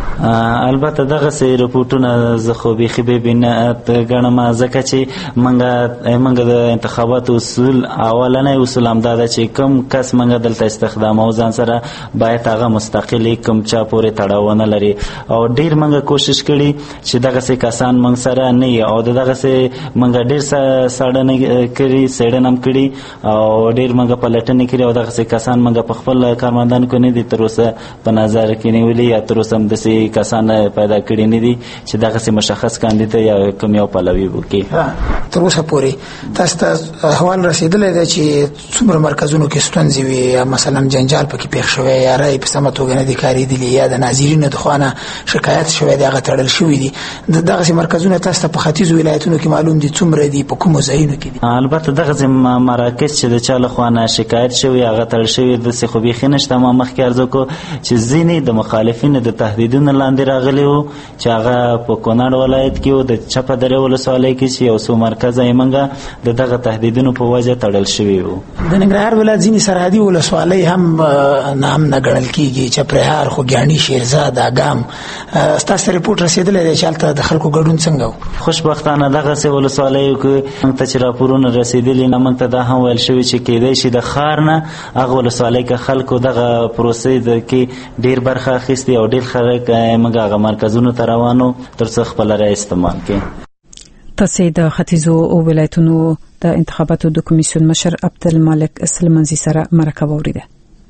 البته دغه سي رپورټونه زه خو به خبي بنه غنم ځکه چې منګه منګه د انتخابات اصول اولنې اصول هم دا چې کم کس منګه دلته استخدام او ځان سره باید هغه مستقلی کم چا پورې تړاو نه لري او ډیر منګه کوشش کړي چې دغه سي کسان منګ سره نه او دغه سي منګه ډیر ساړه نه کړي سړن هم کړي او ډیر منګه پلټنې کړي او دغه سي کسان منګه په خپل کارمندان کو نه دي تر اوسه په نظر کې نیولې یا تر اوسه هم د سي کسان پیدا کړي نه دي چې دغه سي مشخص کاندید یا کوم یو پلوي وکړي. تر اوسه پورې تاسو ته احوال رسیدلې ده چې څومره مرکزونو کې ستونزې وي یا مثلا جنجال پکې پیښ شوی یا رای په سمه توګه نه دي کاریدلي یا د ناظرینو د خوانه شکایت شوی دی هغه تړل شوی دي. دغه سي مرکزونه تاسو ته په ختیځ ولایتونو کې معلوم دي څومره دي په کومو ځایونو کې دي؟ البته دغه سي مراکز چې د چا له خوانه شکایت شوی هغه تړل شوی د سي خو به خنشته ما مخکې ارزو کو چې ځینې د مخالفینو د تهدیدونو لاندې راغلی وو چې هغه په کونړ ولایت کې و د چپه درې ولسوالۍ کې چې یو څو مرکز یې منګه د دغه تهدیدونو په وجه تړل شوی وو. د ننګرهار ولایت ځینې سرحدي ولسوالۍ هم نام نه ګڼل کېږي، چپرهار، خوږیاڼي، شیرزاد، اګام. ستاسو ریپورټ رسېدلی دی چې هلته د خلکو ګډون څنګه و؟ خوشبختانه دغسې ولسوالیو کې موږ ته چې راپورونه رسېدلي نه موږ ته دا هم ویل شوي چې کیدای شي د ښار نه هغه ولسوالۍ کې خلکو دغه پروسې کې ډېر برخه اخیستې او ډېر خلک موږ هغه مرکزونو ته روانو ترڅو خپل رای استعمال کړي. تاسو د ختیځو ولایتونو د انتخاباتو د کمیسیون مشر عبدالمالک سلمنزي سره مرکه وریده.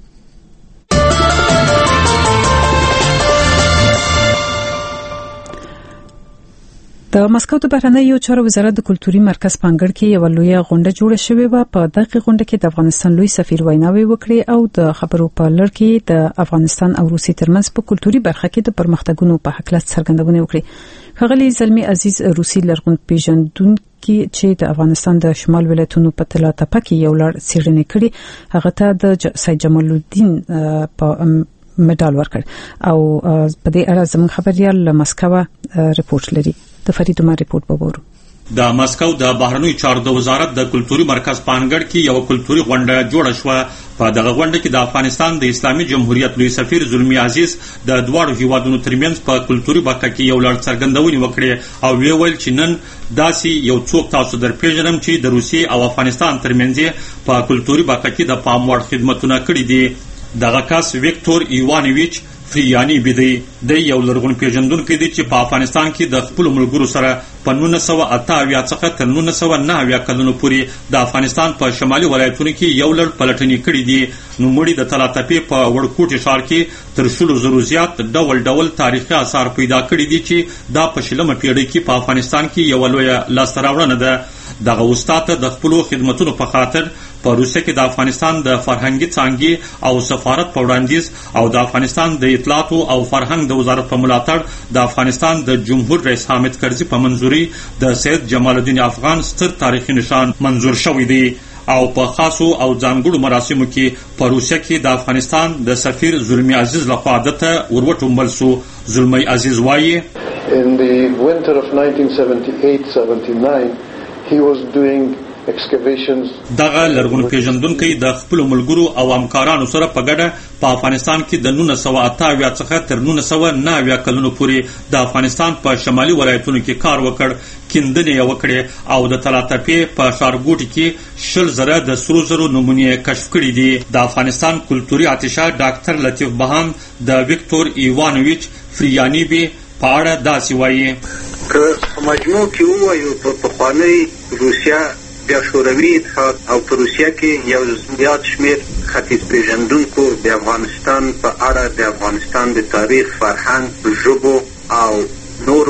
د مسکو د بهرنیو چارو وزارت د کلتوري مرکز پنګړ کې یو لوی غونډه جوړه شوې و. په دغه غونډه کې د افغانستان لوی سفیر ویناوي وکړي او د خبرو په لړ کې د افغانستان او روسي ترمنځ په کلتوري برخه کې د پرمختګونو په حق له څرګندونه وکړي. ښاغلي زلمي عزیز روسي لرغون پیژندونکو چې د افغانستان د شمال ولایتونو په تلا تپه کې یو لړ څېړنې کړي هغه ته د سید جمال الدین په مډال ورکړ او په دې اړه زموږ خبريال له مسکو ریپورت لري. د فرید عمر ریپورت وګورو. د مسکو د بهرنیو چارو د وزارت د کلتوري مرکز پانګړ کې یو کلتوري غونډه جوړه شوه. په دغه غونډه کې د افغانستان د اسلامي جمهوریت لوی سفیر زلمي عزیز د دواړو هیوادونو ترمنځ په کلتوري برخه کې یو لړ څرګندونې وکړې او وی ویل چې نن داسې یو څوک تاسو در پیژنم چې د روسي او افغانستان ترمنځ په کلتوري برخه کې د پام وړ خدمتونه کړي دي. دغه کس ویکټور ایوانویچ فریانی بيدی د یو لرغون پیژندونکو دی چې په افغانستان کې د خپل ملګرو سره په نولس سوه اته اویا څخه تر نولس سوه نهه اویا کلونو پورې د افغانستان په شمالي ولایتونو کې یو لړ پلټنې کړې دي. نو مړي د تلاتپې په وړکوټي ښار کې تر شلو زرو زیات ډول ډول تاریخي آثار پیدا کړي دي چې دا په شلمه پیړۍ کې په افغانستان کې یو لوی لاسته راوړنه ده. دغه استاد د خپل خدماتو په خاطر په روسیه کې د افغانستان د فرهنګي څانګې او سفارت په وړاندیز او د افغانستان د اطلاعات او فرهنګ د وزارت په ملاتړ د افغانستان د جمهور رئیس حامد کرزي په منځوري د سید جمال الدین افغان ستر تاریخي نشان منظور شوی دی او په خاصو او ځانګړو مراسمو کې په روسیه کې د افغانستان د سفیر زلمي عزیز لخوا دته وروټومبل سو. زلمي عزیز وایي In the winter of nineteen seventy-eight seventy-nine he was doing excavations. دغه لرغون پیژندونکو د خپل ملګرو او همکارانو سره په ګډه په افغانستان کې د نولس سوه اته اویا څخه تر نولس سوه نهه اویا کلونو پورې د افغانستان په شمالي ولایتونو کې کار وکړ. کیندنې یې وکړې او د تلاتپې په ښارګوټي کې شل زره د سرو زرو نمونې کشف کړي دي. د افغانستان کلتوري اتشه ډاکټر لطیف بهان د ویکټور ایوانویچ فریانیبي په اړه داسې وایي که په مجموع کې ووایو په پخوانۍ روسیه بیا شوروي اتحاد او په روسیه کې یو زیات شمېر ختیځ پیژندونکو د افغانستان په اړه د افغانستان د تاریخ، فرهنګ، ژبو او نورو برخو کې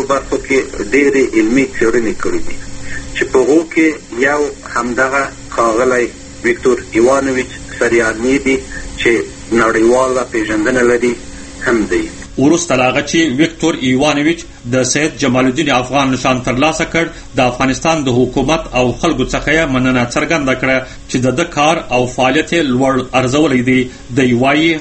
کې ډېرې علمي څېړنې کړې دي چې په هغو کې یو همدغه ښاغلی ویکتور ایوانویچ سریانیدي چې نړیواله پیژندنه لري هم دی. وروسته له هغه چې ویکتور ایوانویچ د سید جمال الدین افغان نشان ترلاسه کړ، د افغانستان د حکومت او خلکو څخه یې مننه څرګنده کړه چې د ده کار او فعالیت یې لوړ ارزولی دی. دی وایي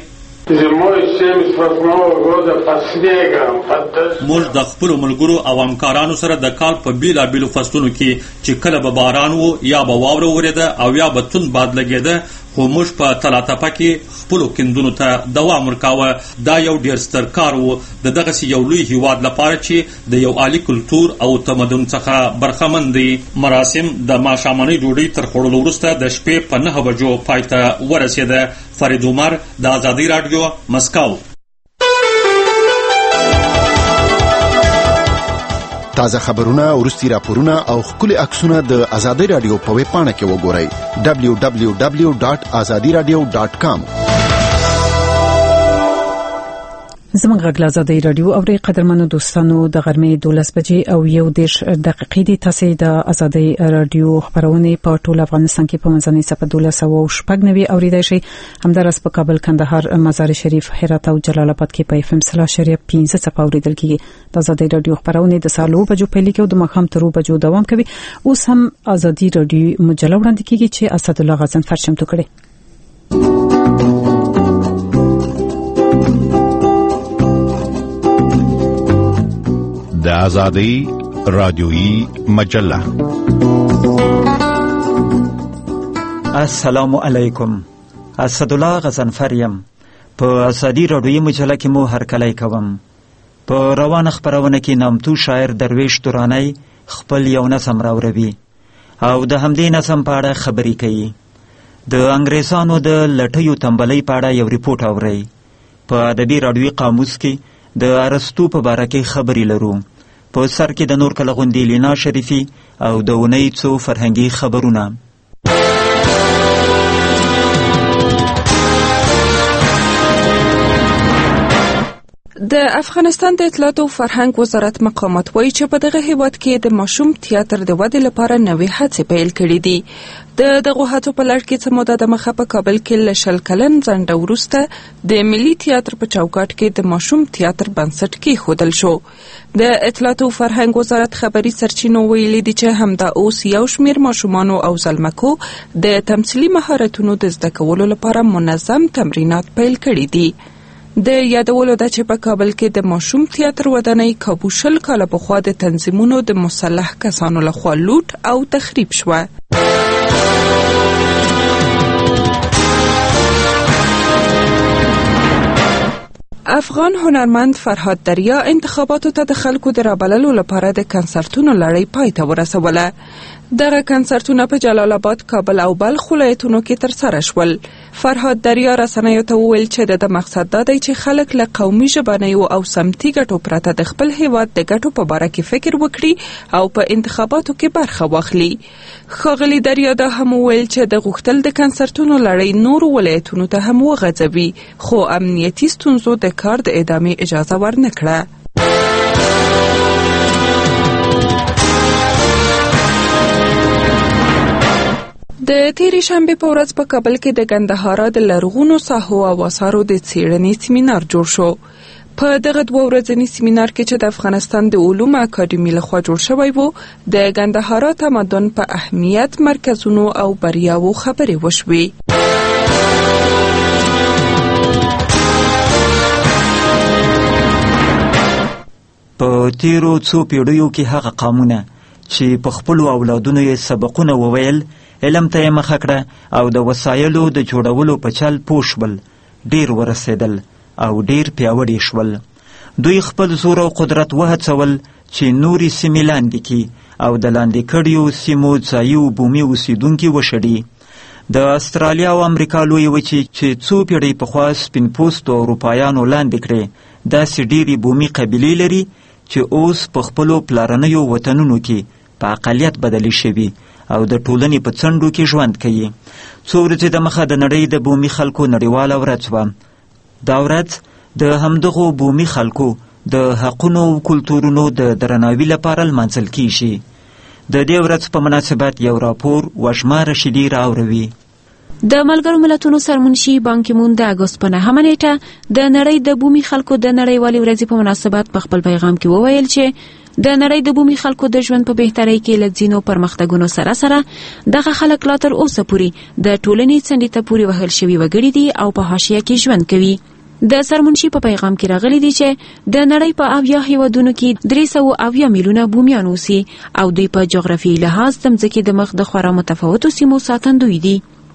موږ د خپلو ملګرو او همکارانو سره د کال په بیلابیلو فصلونو کې چې کله به باران و یا به واوره وریده او یا به توند باد لګېده، خو موږ په تلاتپه کې خپلو کیندونو ته دوام ورکاوه. دا یو ډېر ستر کار و د دغسې یو لوی هیواد لپاره چې د یو عالي کلتور او تمدن څخه برخمن دی. مراسم د ماښامنۍ ډوډۍ تر خوړلو وروسته د شپې په نهه بجو پای ته ورسېده. فرید عمر، د آزادۍ راډیو، مسکو. تازه خبرونه، وروستي راپورونه او ښکلي عکسونه د آزادۍ راډیو په ویب پاڼه کې وګورئ دبلیو دبلیو دبلیو ډاټ ازادي راډیو ډاټ کام. زموږ غږ آزادۍ راډیو او قدرمنو دوستانو د غرمې دولس بجې او یو دیش دقیقې دي. تاسو د آزادۍ راډیو خبرونه په ټول افغانستان کې په منځنۍ صفه دولس او شپږ نوي اوریدای شي. همدارس په کابل، کندهار، مزار شریف، هرات او جلال آباد کې په اف ام سلا شریف پنځه صفه اوریدل کیږي. د آزادۍ راډیو خبرونه د سالو بجو پیل کې او د مخام ترو بجو دوام کوي. اوس هم آزادۍ راډیو مجله وړاندې کیږي چې اسد الله غزنفر شمتو کړي. د آزادۍ رادیویی مجله. السلام علیکم. اسد الله غزنفر یم. په آزادۍ رادیویی مجله کې مو هرکلی کوم. په روان خبرونه کې نامتو شاعر درویش تورانی خپل یو نظم راوړي او د همدې نظم په اړه خبرې کوي. د انګریزانو د لټیو تنبلۍ په اړه یو ریپورت اوري. په ادبي رادیویی قاموس کې د ارسطو په باره کې خبرې لرو. په سر کې د نور کله غوندې لینا شریفي او د اونۍ څو فرهنګي خبرونه. د افغانستان د اطلاعات او فرهنګ وزارت مقامات وایي چې په دغه هیواد کې د ماشوم تیاتر د ودې لپاره نوې هڅې پیل کړې دي. د دغه هڅو په لړ کې څه موده دمخه په کابل کې له شل کلن ځنډه وروسته د ملي تیاتر په چوکاټ کې د ماشوم تیاتر بنسټ کېښودل شو. د اطلاعات او فرهنګ وزارت خبري سرچینو ویلي دي چې همدا اوس یو شمېر ماشومانو او زلمکو د تمثیلي مهارتونو د زده کولو لپاره منظم تمرینات پیل کړي دي. د یادولو ده چې په کابل کې د ماشوم تیاتر ودانۍ کابو شل کاله پخوا د تنظیمونو د مسلح کسانو لخوا لوټ او تخریب شوه. افغان هنرمند فرهاد دریا انتخاباتو ته د خلکو د رابللو لپاره د کنسرتونو لړۍ پای ته ورسوله. دغه کنسرتونه په جلال آباد، کابل او بلخ ولایتونو کې ترسره شول. فرهاد دریا رسنیو ته وویل چې د مقصد دا دی چې خلک له قومي ژبنیو او سمتي ګټو پرته د خپل هیواد د ګټو په باره کې فکر وکړي او په انتخاباتو کې برخه واخلي. ښاغلي دریا دا هم وویل چې د غوښتل د کنسرتونو لړۍ نورو ولایتونو ته هم وغځوي، خو امنیتي ستونزو د کار د ادامې اجازه ورنکړه. د تیرې شنبې په ورځ په کابل کې د ګندهارا د لرغونو ساحو او آثارو د څېړنې سیمینار جوړ شو. په دغه دوه ورځني سیمینار کې چې د افغانستان د علومو اکاډمي لخوا جوړ شوی و، د ګندهارا تمدن په اهمیت، مرکزونو او بریاوو خبرې وشوې. په تیرو څو پیړیو کې هغه قومونه چې په خپلو اولادونو یې سبقونه وویل، علم ته یې مخه کړه او د وسایلو د جوړولو په چل پوه شول، ډیر ورسېدل او ډیر پیاوړي شول. دوی خپل زور او قدرت وهڅول چې نورې سیمې لاندې کړي او د لاندې کړیو سیمو ځایي او بومي اوسیدونکي وشړي. د استرالیا او امریکا لویې وچې چې څو پیړۍ پخوا سپین پوستو اروپایانو لاندې کړې، داسې ډیرې بومي قبیلې لري چې اوس په خپلو پلارنیو وطنونو کې په اقلیت بدلې شوي او د ټولنې په څنډو کې ژوند کوي. څو ورځې دمخه د نړۍ د بومي خلکو نړیواله ورځ وه. دا ورځ د همدغو بومي خلکو د حقونو او کلتورونو د درناوي لپاره لمانځل کیږي. د دې ورځ په مناسبت یو راپور وشما رشیدي راوړوي. د ملګرو ملتونو سرمنشي بان کی مون د اګوست په نهمه نیټه د نړۍ د بومي خلکو د نړیوالې ورځې په مناسبت په خپل پیغام کې وویل چې د نړۍ د بومي خلکو د ژوند په بهترۍ کې له ځینو پرمختګونو سره سره دغه خلک لا تر اوسه پورې د ټولنې څنډې ته پورې وهل شوي وګړي دي او په حاشیه کې ژوند کوي. د سرمنشي په پیغام کې راغلي دي چې د نړۍ په اویا هیوادونو کې درې سوه اویا میلیونه بومیان اوسي او دوی په جغرافیایي لحاظ د مځکې د مخ د خورا متفاوتو سیمو ساتندوی دي.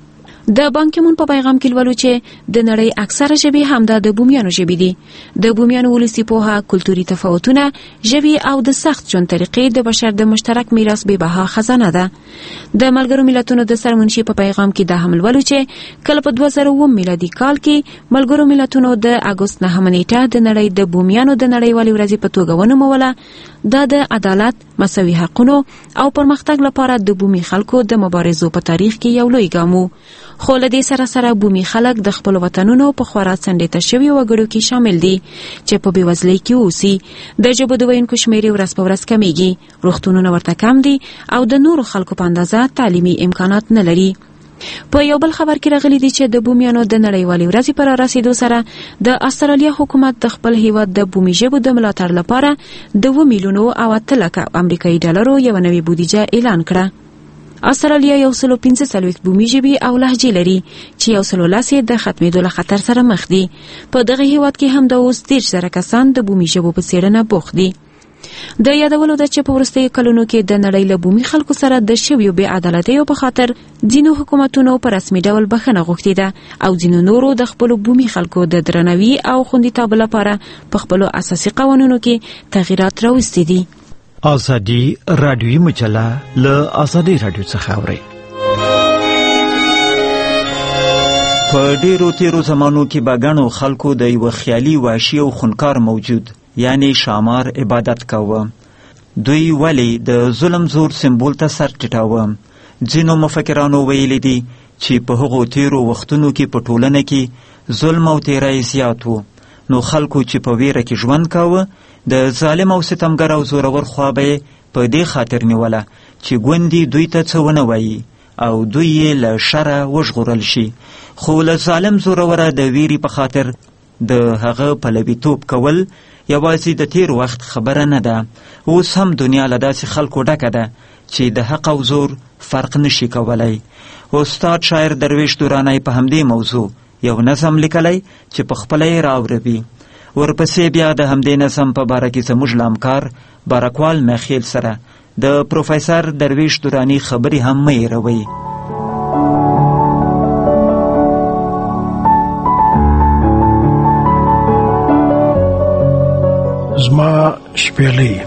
د بان کی مون په پیغام کې لولو چې د نړۍ اکثره ژبې همدا د بومیانو ژبې دي. د بومیانو ولسي پوهه، کلتوري تفاوتونه، ژبې او د سخت ژوند طریقې د بشر د مشترک میراث بې بها خزانه ده. د ملګرو ملتونو د سرمنشي په پیغام کې دا هم لولو چې کله په دوه زره اووه میلادي کال کې ملګرو ملتونو د اګوست نهمه نیټه د نړۍ د بومیانو د نړیوالې ورځې په توګه ونوموله. دا د عدالت، مساوي حقونو او پرمختګ لپاره د بومي خلکو د مبارزو په تاریخ کې یو لوی ګام و. خو له دې سره سره بومي خلک د خپل وطنونو په خورا څنډې ته شوي وګړو کې شامل دي چې په بېوزلۍ کې اوسي. د ژبو د ویونکو شمېرې ورځ په ورځ کمیږي، روغتونونه ورته کم دي او د نورو خلکو په اندازه تعلیمي امکانات نه لري. په یو بل خبر کې راغلي دي چې د بومیانو د نړیوالې ورځې پر رسیدو سره د استرالیا حکومت د خپل هیواد د بومي ژبو د ملاتړ لپاره د اووه میلیونو او اته لکه امریکایي ډالرو یو نوې بودیجه اعلان کړه. استرالیا یو سلو پنځه څلوېښت بومي ژبې او لهجې لري چې یو سلو لس یې د ختمېدو له خطر سره مخ دي. په دغه هیواد کې هم د اوس دېرش زره کسان د بومي ژبو په څېړنه بوخت دي. د یادولو ده چې په وروستیو کلونو کې د نړۍ له بومي خلکو سره د شویو بې عدالتیو په خاطر ځینو حکومتونو په رسمي ډول بخښنه غوښتې ده او ځینو نورو د خپلو بومي خلکو د درناوي او خوندیتوب لپاره په خپلو اساسي قوانینو کې تغییرات راوستي دي. ازادي رادیوي مجله له ازادي رادیو څخه اوري. په ډیرو تیرو زمانو کې باګانو خلکو د یو خیالي وحشي او خونکار موجود یعنی شامار عبادت کاوه. دوی ولی د ظلم زور سمبول ته سر ټیټاوه. ځینو مفکرانو ویلي دي چې په هغو تیرو وختونو کې په ټولنه کې ظلم او تیری زیات و، نو خلکو چې په ویره کې ژوند کاوه د ظالم او ستمګر او زورور خوا به په دې خاطر نیوله چې ګوندې دوی ته څه ونه وایي او دوی یې له شره وژغورل شي. خو له ظالم زوروره د ویرې په خاطر د هغه پلویتوب کول یوازې د تیر وخت خبره نه ده. اوس هم دنیا له داسې خلکو ډکه ده چې د حق او زور فرق نشي کولی. استاد شاعر درویش دورانی په همدې موضوع یو نظم لیکلی چې په خپله یې راوړوي. ورپسې بیا د همدې نظم په باره کې زموږ لامکار بارکوال میخیل سره د پروفیسر درویش دورانی خبرې هم مه هېروئ. زما شپېلۍ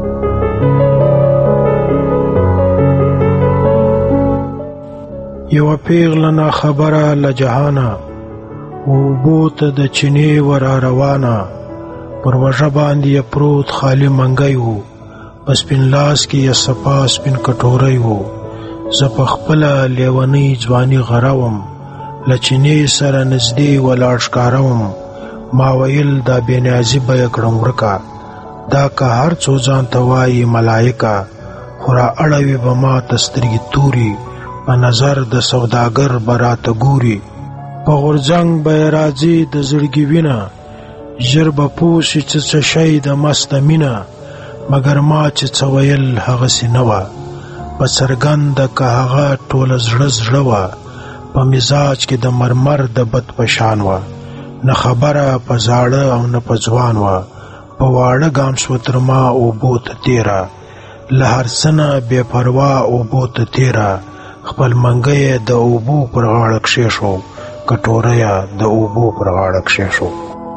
یوه پیغله ناخبره له جهانه اوبو ته د چینې ورا روانه پر وژه باندې یې پروت خالي منګی و په سپین لاس کې یې صفا سپین کټوری و. زه په خپله لیونۍ ځواني غره له چینې سره نږدې ولاړ ښکاره وم. ما ویل دا بېنیازي به یې کړم ورکه، دا که هر څو ځان ته وایي ملایکه، خو را اړوي به ما ته سترګې توري په نظر د سوداګر به راته ګوري. په غورځنګ به یې راځي د زړګي وینه، ژر به پوه شي چې څه شی د مسته مینه. مګر ما چې څه ویل هغسې نه وه، په څرګنده که هغه ټوله زړه زړه وه، په مزاج کې د مرمر د بد په شان وه. نه خبره په زاړه او نه په ځوان وه، په واړه ګام شوه تر ما اوبو ته تېره، له هر څه نه بې پروا اوبو ته تېره. خپل منګی د اوبو پر غاړه کښې شو، کټوری د اوبو پر غاړه کښې شو.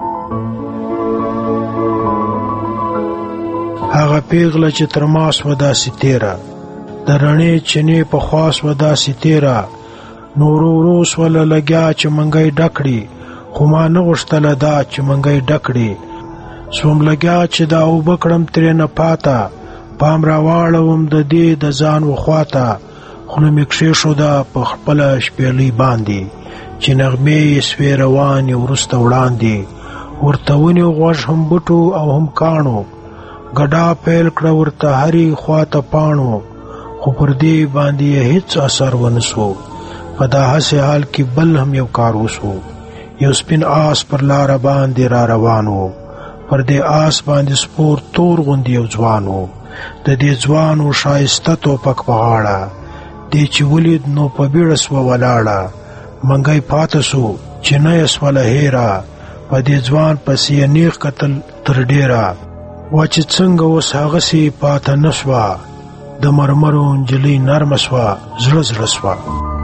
هغه پیغله چې تر ما سوه داسې تېره، د رڼې چینې په خوا سوه داسې تېره. نورو ورو سوله لګیا چې منګی ډک کړي، خو ما نه غوښتله دا چې منګی ډک کړي. سوم لګیا چې دا اوبه کړم ترېنه پاته، پام را واړوم د دې د ځان وخواته. خوله مې کښېښوده په خپله شپېلۍ باندې، چې نغمې یې سوې روانې وروسته وړاندې. ورته ونیو غوږ هم بوټو او هم کاڼو ګډا پیل کړه ورته هرې خواته پاڼو خو پر دې باندې هیڅ اثر ونسو په دا هسې حال کې بل هم یو کار وسو یو سپین آس پر لاره باندې را روان و پر دې آس باندې سپور تور غوندې یو ځوان و د دې ځوان و ښایسته ټوپک په غاړه دې چې ولید نو په بیړه سوه ولاړه منګی پاته سو چې نه یې سوله هیره په دې ځوان پسې یې نیغ کتل تر ډیره وا چې څنګه اوس هغسې پاته نه سوه د مرمرو نجلۍ نرمه سوه زړه زړه سوه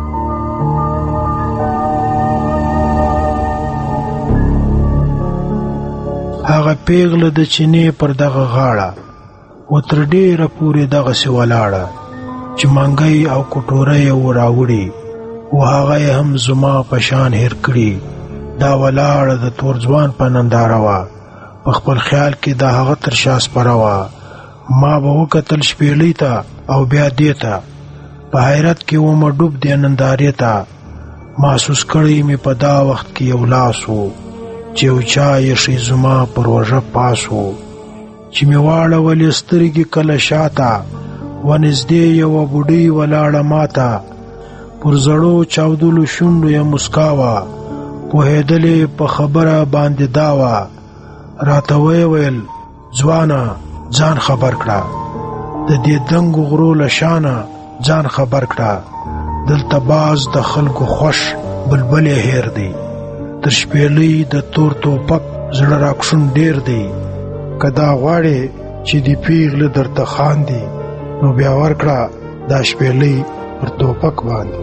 هغه پیغله د چینې پر دغه غاړه و تر ډیره پورې دغسې ولاړه چې منګی او کټوره یې وراوړي و هغه یې هم زما په شان هیر کړي دا ولاړه د تور ځوان په ننداره وه په خپل خیال کې دا هغه تر شا سپره وه ما به وکتل شپېلۍ ته او بیا دې ته په حیرت کې ومه ډوب دې نندارې ته محسوس کړی مې په دا وخت کې یو لاس و چې یو چا ایښی زما پر وژه پاس و چې مې واړولې سترګې کله شاته ونږدې یوه بوډۍ ولاړه ماته پر زړو چاودلو شونډو یې مسکا وه پوهېدلې په خبره باندې دا وه راته ویې ویل ځوانه ځان خبر کړه د دې دنګو غرو له شانه ځان خبر کړه دلته باز د خلکو خوش بلبل یې هیر دی تر شپېلۍ د تور ټوپک زړه راکشون ډیر دی که دا غواړې چې د پیغله درته خاندي نو بیا ورکړه دا شپېلۍ پر ټوپک باندې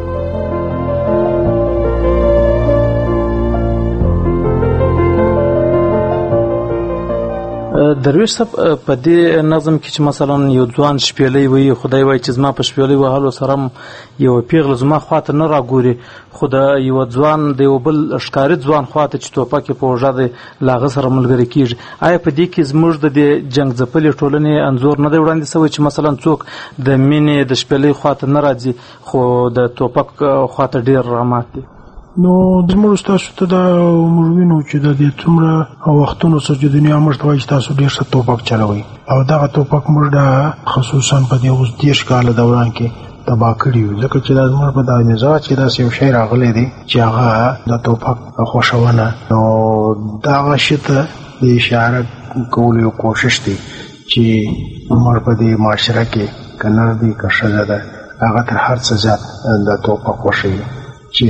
درویش صاحب په دې نظم کې چې مثلا یو ځوان شپېلۍ وایي خدای وایي چې زما په شپېلۍ وهلو سره یو پیغله زما خواته نه راګوري خو د یو ځوان د یو بل ښکاري ځوان خواته چې ټوپک یې په اوږه دی له هغه سره ملګري کېږي آیا په دې کې زموږ د دې جنګ ځپلې ټولنې انځور نه دی وړاندې شوی چې مثلا څوک د مینې د شپېلۍ خواته نه راځي خو د ټوپک خواته ډېر رامات دي نو زموږ ستاسو ته دا موږ وینو چې د دې څومره وختونو څخه چې دنیا موږ ته وایي چې تاسو ډېر ښه ټوپک چلوئ او دغه ټوپک موږ دا خصوصا په دې اوس دېرش کاله دوران کې تباه کړي وو ځکه چې دا زموږ په دا مزاج کې داسې یو شی راغلی دی چې هغه د ټوپک خوښونه نو دغه شي ته د اشاره کولو یو کوشش دی چې موږ په دې معاشره کې که نر دی که ښځه ده هغه تر هر څه زیات د ټوپک خوښوي چې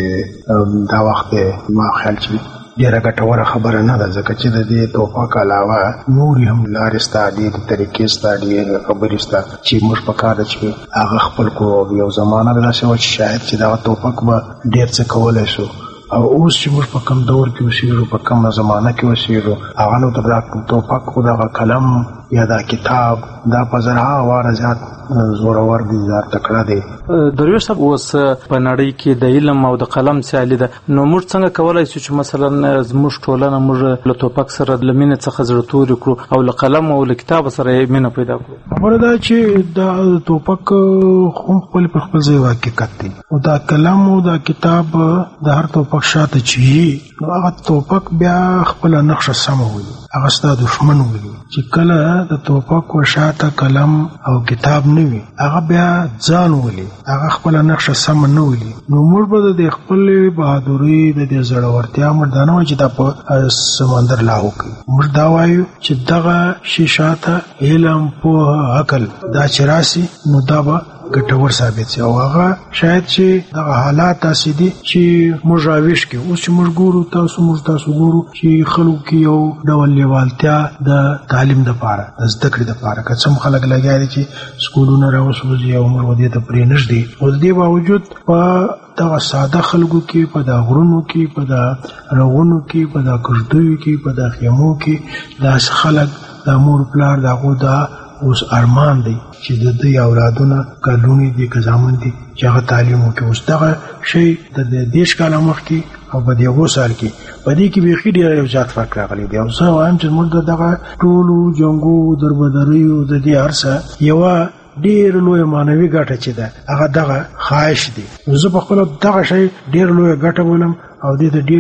دا وخت ما خیال چې ډېره ګټوره خبره نه ده ځکه چې د دې ټوپک علاوه نورې هم لارې شته ډېرې طریقې شته ډېرې خبرې شته چې موږ په کار ده چې هغه خپل کړو یو زمانه به داسې وه چې شاید چې دغه ټوپک به ډېر څه کولی شو او اوس چې موږ په کوم دور کې اوسېږو په کومه زمانه کې اوسېږو هغه نو د ټوپک خو دغه قلم یا دا کتاب دا په زرها واره زیات زورور دی زیات تکړه دی درویش صاحب اوس په نړۍ کې د علم او د قلم سیالي ده نو موږ څنګه کولی شو چې مثلا زموږ ټولنه موږ له ټوپک سره له مینې څخه زړه تورې کړو او له قلم او له کتاب سره یې مینه پیدا کړو خبره ده چې دا ټوپک خو خپل په خپل ځای حقیقت دی او دا قلم او دا کتاب د هر ټوپک شاته چې نو هغه ټوپک بیا خپل نقشه سمه ولي هغه ستا دښمن ولي چې کله د ټوپک وشاته قلم او کتاب نه وي هغه بیا ځان ولي هغه خپل نقشه سم نه ولي نو موږ به د خپل بهادوري د دې زړورتیا موږ دا نه وایو چې دا په سمندر لاهو کوي موږ دا وایو چې دغه شیشاته علم پوهه عقل دا چې راسي نو دا به ګټور ثابت شي او هغه شاید چې دغه حالات داسې دي چې موږ راویښ کړو اوس چې موږ ګورو تاسو موږ تاسو ګورو چې خلکو کې یو ډول لیوالتیا د تعلیم دپاره د زده کړې دپاره که څه هم خلک لګیا دي چې سکولونه راوسوځي او موږ دې ته پرې نږدې خو د دې باوجود په دغه ساده خلکو کې په دا غرونو کې په دا رغونو کې په دا کښتیو کې په دا خیمو کې داسې خلک دا مور پلار د هغو دا اوس ارمان دی چې د دوی اولادونه کلونی دي که زامن دي چې هغه تعلیم وکړي اوس دغه شی د دېرش کاله مخکې او په دې اوو سال کې په دې کې بیخي ډېر یو زیات فرق راغلی دی او زه وایم چې زموږ دغه ټولو جنګو دربدریو د دې هر څه یوه ډېر لویه معنوي ګټه چې ده هغه دغه خواهش دی زه په خپله دغه شی ډېر لویه ګټه بولم او دې ته ډېر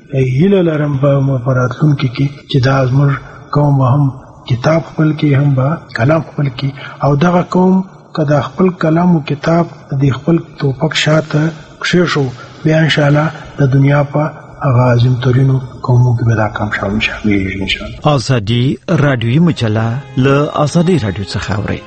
هیله لرم په راتلونکي کې چې دا زموږ قوم هم کتاب خپل کې هم با کلام خپل کې او دغه قوم کدا خپل کلام او کتاب د خپل توپک شاته شیشو بیا ان شاء الله د دنیا په اغازم تورینو قومو کې بلا کام شامل شي ان شاء الله. ازادي رادیوي مجله له ازادي رادیو څخه اوري.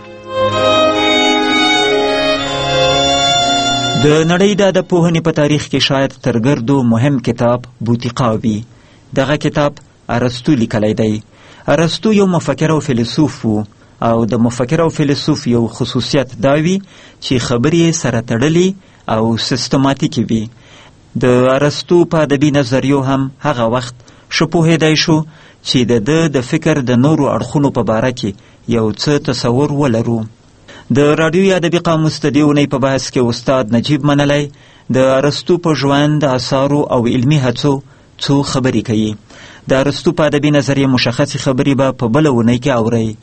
د نړۍ د پوهنې په تاریخ کې شاید تر ګردو مهم کتاب بوتیقا وي. دغه کتاب ارسطو لیکلی دی. ارسطو یو مفکر او فیلسوف و او د مفکر او فیلسوف یو خصوصیت دا وي چې خبرې سره تړلې او سیستماتیکي وي. د ارسطو په ادبي نظریو هم هغه وخت ښه پوهېدی شو چې د ده د فکر د نورو اړخونو په باره کې یو څه تصور ولرو. د راډیوي ادبي قاموس د دې اونۍ په بحث کې استاد نجیب منلی د ارسطو په ژوند، اثارو او علمي هڅو څو خبرې کوي. د ارسطو په ادبي نظریې مشخصې خبرې به په بله اونۍ کې اورئ.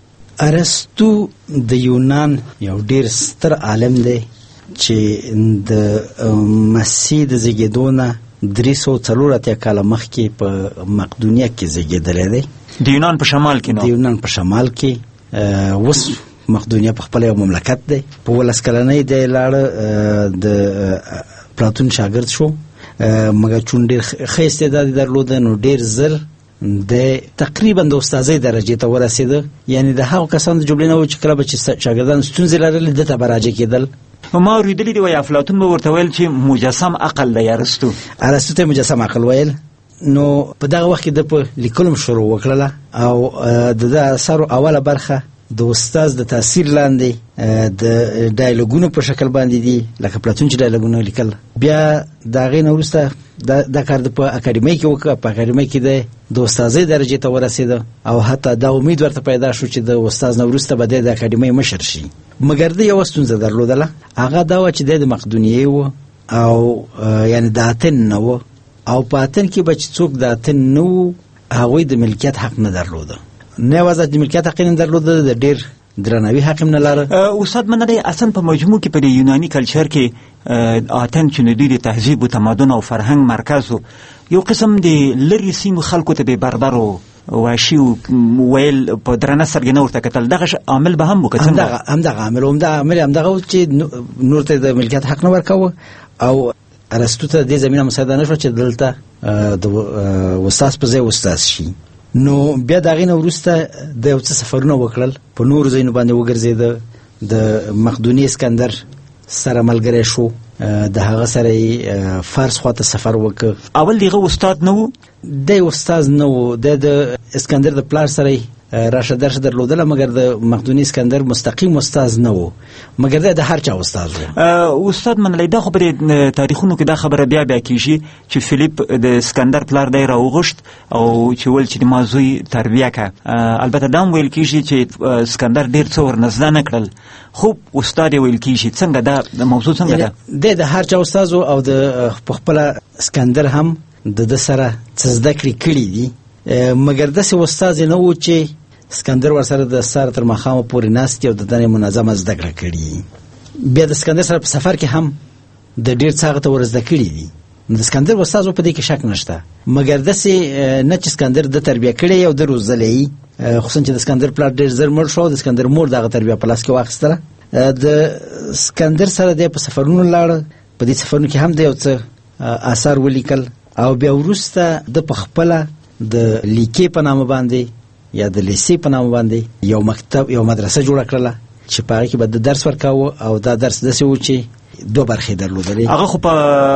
ارسطو د یونان یو ډیر ستر عالم دی چې د مسیح د زیږېدو نه درې سوه څلور اتیا کاله مخکې په مقدونیه کې زیږېدلی دی. د یونان په شمال کې نو د یونان په شمال کې اوس مقدونیه په خپل یو مملکت دی. په ولس کلنۍ دی لاړه د پلاتون شاګرد شو، مګر چون ډېر ښه استعداد درلوده نو ډېر زر د تقریبا د استاذۍ درجې ته ورسېده. یعنې د هغو کسانو د جملې نه و چې کله به چې شاګردان ستونزې لرلې ده ته به راجع کېدل. ما اورېدلي دي وایي افلاطون به ورته ویل چې مجسم عقل دی ارسطو. ارسطو ته مجسم عقل ویل. نو په دغه وخت کې د په لیکلو شروع وکړله او د ده اثارو اوله برخه د استاز د تاثیر لاندې د ډایلوګونو په شکل باندې دي، لکه پلاتون چې ډایلوګونه لیکل. بیا د هغې نه وروسته دا کار د په اکاډمۍ کې وکړه. په اکاډمۍ کې دی د استاذۍ درجې ته ورسېده او حتی دا امید ورته پیدا شو چې د استاز نه وروسته به دی د اکاډمۍ مشر شي. مګر د یوه ستونزه درلودله، هغه دا وه چې دی د مقدونیې و او یعنې د اتن نه و او په اتن کې به چې څوک د اتن نه و هغوی د ملکیت حق نه درلوده. نه یوازې د ملکیت حق نه درلوده، د ډېر درناوي حق هم نه لاره. استاد منلی اصلا په مجموع کې په یوناني کلچر کې اتن چې دوی د تهذیب و تمدن او فرهنګ مرکز و، یو قسم د لرې سیمو خلکو ته بې بردر و وحشي ویل په درنه سترګې نه ورته کتل. دغه عامل به هم و که څنګه؟ همدغه عامل و همدغه عامل همدغه و چې نور ته د ملکیت حق نه ورکوه او ارسطو ته دې زمینه مساعده نه شوه چې دلته د استاز په ځای استاز شي. نو بیا د هغې نه وروسته د یو څه سفرونه وکړل، په نورو ځایونو باندې وګرځېده. د مقدوني اسکندر سره ملګری شو، د هغه سره یې فارس خواته سفر وکړ. اول دغه استاد نه و؟ دی استاز نه و، دی د اسکندر د پلار سره راشه درشه درلودله، مګر د مقدوني اسکندر مستقیم استاز نه و، مګر دی د هر چا استاز و. استاد منلی دا خو په تاریخونو کې دا خبره بیا بیا کېږي چې فیلیپ د اسکندر پلار دی راوغوښت او چې ویل چې د ما زوی تربیه که. البته دا هم ویل کېږي چې اسکندر ډېر څه ور نه زده نه کړل، خو استاد یې ویل کېږي. څنګه دا موضوع څنګه ده؟ دی د هر چا استاز و او د پخپله اسکندر هم د ده سره څه زده کړې کړي دي، مګر داسې استاز نه و چې اسکندر ورسره د سهار تر ماښامه پورې ناست او د دنې منظمه زده کړه کړي. بیا د اسکندر سره په سفر کې هم د ډېر څه هغه ته ور زده کړي دي. د اسکندر استاز و په دې کې شک نشته، مګر داسې نه چې اسکندر د تربیه کړی او د روزلی، خصوصا چې د اسکندر پلار ډېر زر مړ شو او د اسکندر مور دغه تربیه په لاس کې واخیستله. د اسکندر سره دی په سفرونو لاړه، په دې سفرونو کې هم د یو څه آثار ولیکل او بیا وروسته د په خپله د لیکې په نامه باندې یا د لیسې په نامه باندې یو مکتب یو مدرسه جوړه کړله چې په هغې کې به د درس ورکاوه او دا درس داسې و چې دوه برخې درلودلې. هغه خو په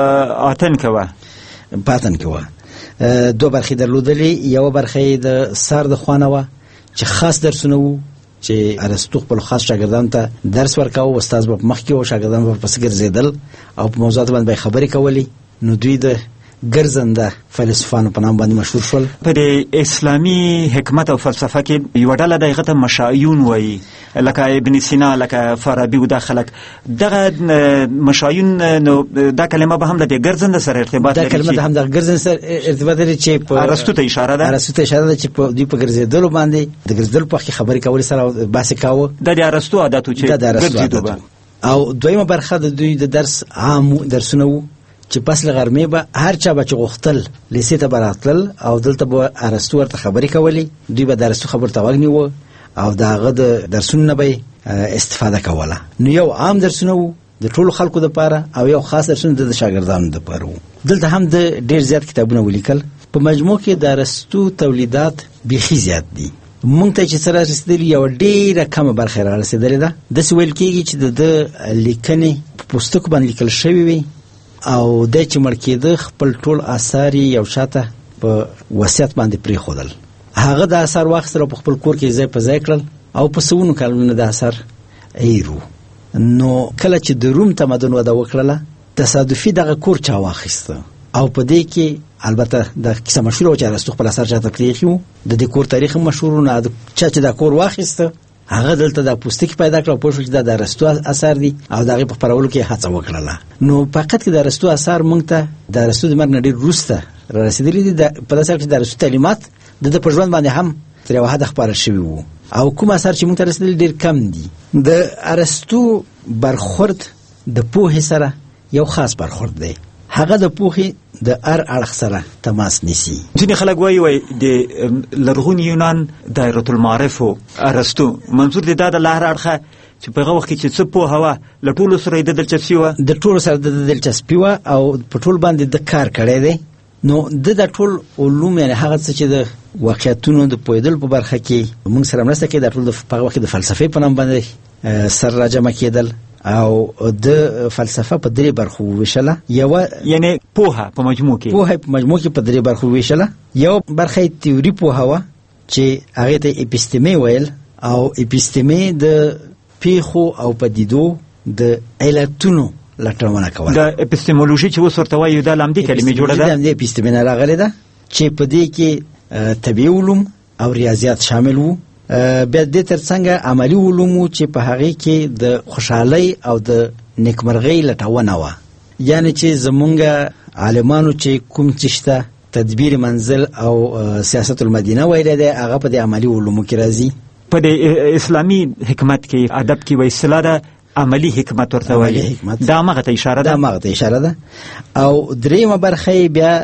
اتن کې وه په اتن کې وه دوه برخې درلودلې. یوه برخه یې د سار د خوا نه وه چې خاص درسونه وو چې ارسطو خپلو خاص شاګردانو ته درس ورکاوه، استاز به په مخکې و، شاګردان به پسې ګرځېدل او په موضوعاتو باندې به یې خبرې کولې. نو دوی د ګرځنده فیلسوفانو په نام باندې مشهور شول. په د اسلامي حکمت او فلسفه کې یوه ډله د هغه ته مشایون وایي، لکه ابن سینا، لکه فارابي و دا خلک. دغه مشایون نو دا کلمه به هم د دې ګرځنده سره ارتباط لري؟ دا کلمه د هم د ګرځنده سره ارتباط لري چې په ارسطو ته اشاره ده. ارسطو ته اشاره ده چې په دوی په ګرځېدلو باندې د ګرځېدلو په وخت کې خبرې کولې سره بحث یې کاوه. دا د ارسطو عادت و چې ګرځېدو به. او دویمه برخه د دوی د درس عام درسونه وو چې پس له غرمې به هر چا به چې غوښتل لیسې ته به راتلل او دلته به ارسطو ورته خبرې کولې، دوی به د ارسطو خبرو ته غوږ نیوه او د هغه د درسونو نه به استفاده کوله. نو یو عام درسونه وو د ټولو خلکو دپاره او یو خاص درسونه د شاګردانو دپاره وو. دلته هم د ډېر زیات کتابونه ولیکل. په مجموع کې د ارسطو تولیدات بیخي زیات دي. مونږ ته چې سره رسېدلي یوه ډېره کمه برخه را رسېدلې ده. داسې ویل کېږي چې د ده لیکنې په پوستکو باندې لیکل شوي وي او دی چې مړ کېده خپل ټول آثار یې یو شاته په وصیت باندې پرېښودل. هغه د آثار واخیستل او په خپل کور کې ځای په ځای کړل او په سوونو کلونه د آثار ایرو. نو کله چې د روم تمدن وده وکړله تصادفي دغه کور چا واخیسته او په دې کې البته د کیسه مشهوره و چې ارسطو خپل اثر چاته پرېښي وو. د دې کور تاریخ هم مشهور و. نه چا چې دا کور واخیسته هغه دلته د پوستکي پیدا کړ او پوه شو چې دا د ارسطو اثر دي او د هغې په خپرولو کې هڅه وکړله. نو په حقیقت کې د ارسطو اثار موږ ته د ارسطو د مرګ نه ډېر وروسته را رسېدلي دي. په داسې حال چې د ارسطو تعلیمات د ده په ژوند باندې هم تر یوه حده خپاره شوي وو او کوم اثار چې موږ ته رسېدلي ډېر کم دي. د ارسطو برخورد د پوهې سره یو خاص برخورد دی. هغه د پوهې د هر اړخ سره تماس نیسي. ځینې خلک وایي وایي د لرغوني یونان دایرة المعارف و ارسطو منظور دی دا د له هر اړخه چې په هغه وخت کې چې څه پوهه وه له ټولو سره یې د دلچسپي وه د ټولو سره د دلچسپي وه او په ټول باندې د کار کړی دی. نو د د ټول علوم یعنې هغه څه چې د واقعیتونو د پوهېدلو په برخه کې موږ سره مرسته کوي دا ټول په هغه وخت کې د فلسفې په نام باندې سر راجمع کېدل او د فلسفه په درې برخو وویشله. یوه یعنې پوهه په مجموع کې پوهه په مجموع کې په درې برخو وویشله. یو برخه یې تیوري پوهه وه چې هغې ته اپیستمې ویل او اپیستمې د پیښو او پدیدو د علتونو لټونه کوله. د اپیستمولوژي چې اوس ورته وایو دا له همدې کلمې جوړه ده. د همدې اپیستمې نه راغلې ده چې په دې کې طبیعي علوم او ریاضیات شامل وو. بیا دې تر څنګه عملي علوم چې په هغې کې د خوشحالۍ او د نیکمرغۍ لټونه وه. یعنې چې زمونږ عالمانو چې کوم څه شته تدبیر منزل او سیاست المدینه ویلی دی هغه په دې عملي علومو کې راځي. په د اسلامي حکمت کې ادب کې وایي اصطلاح ده عملي حکمت ورته وایي. دا همغه ته اشاره ده. دا همغه ته اشاره ده. او درېیمه برخه یې بیا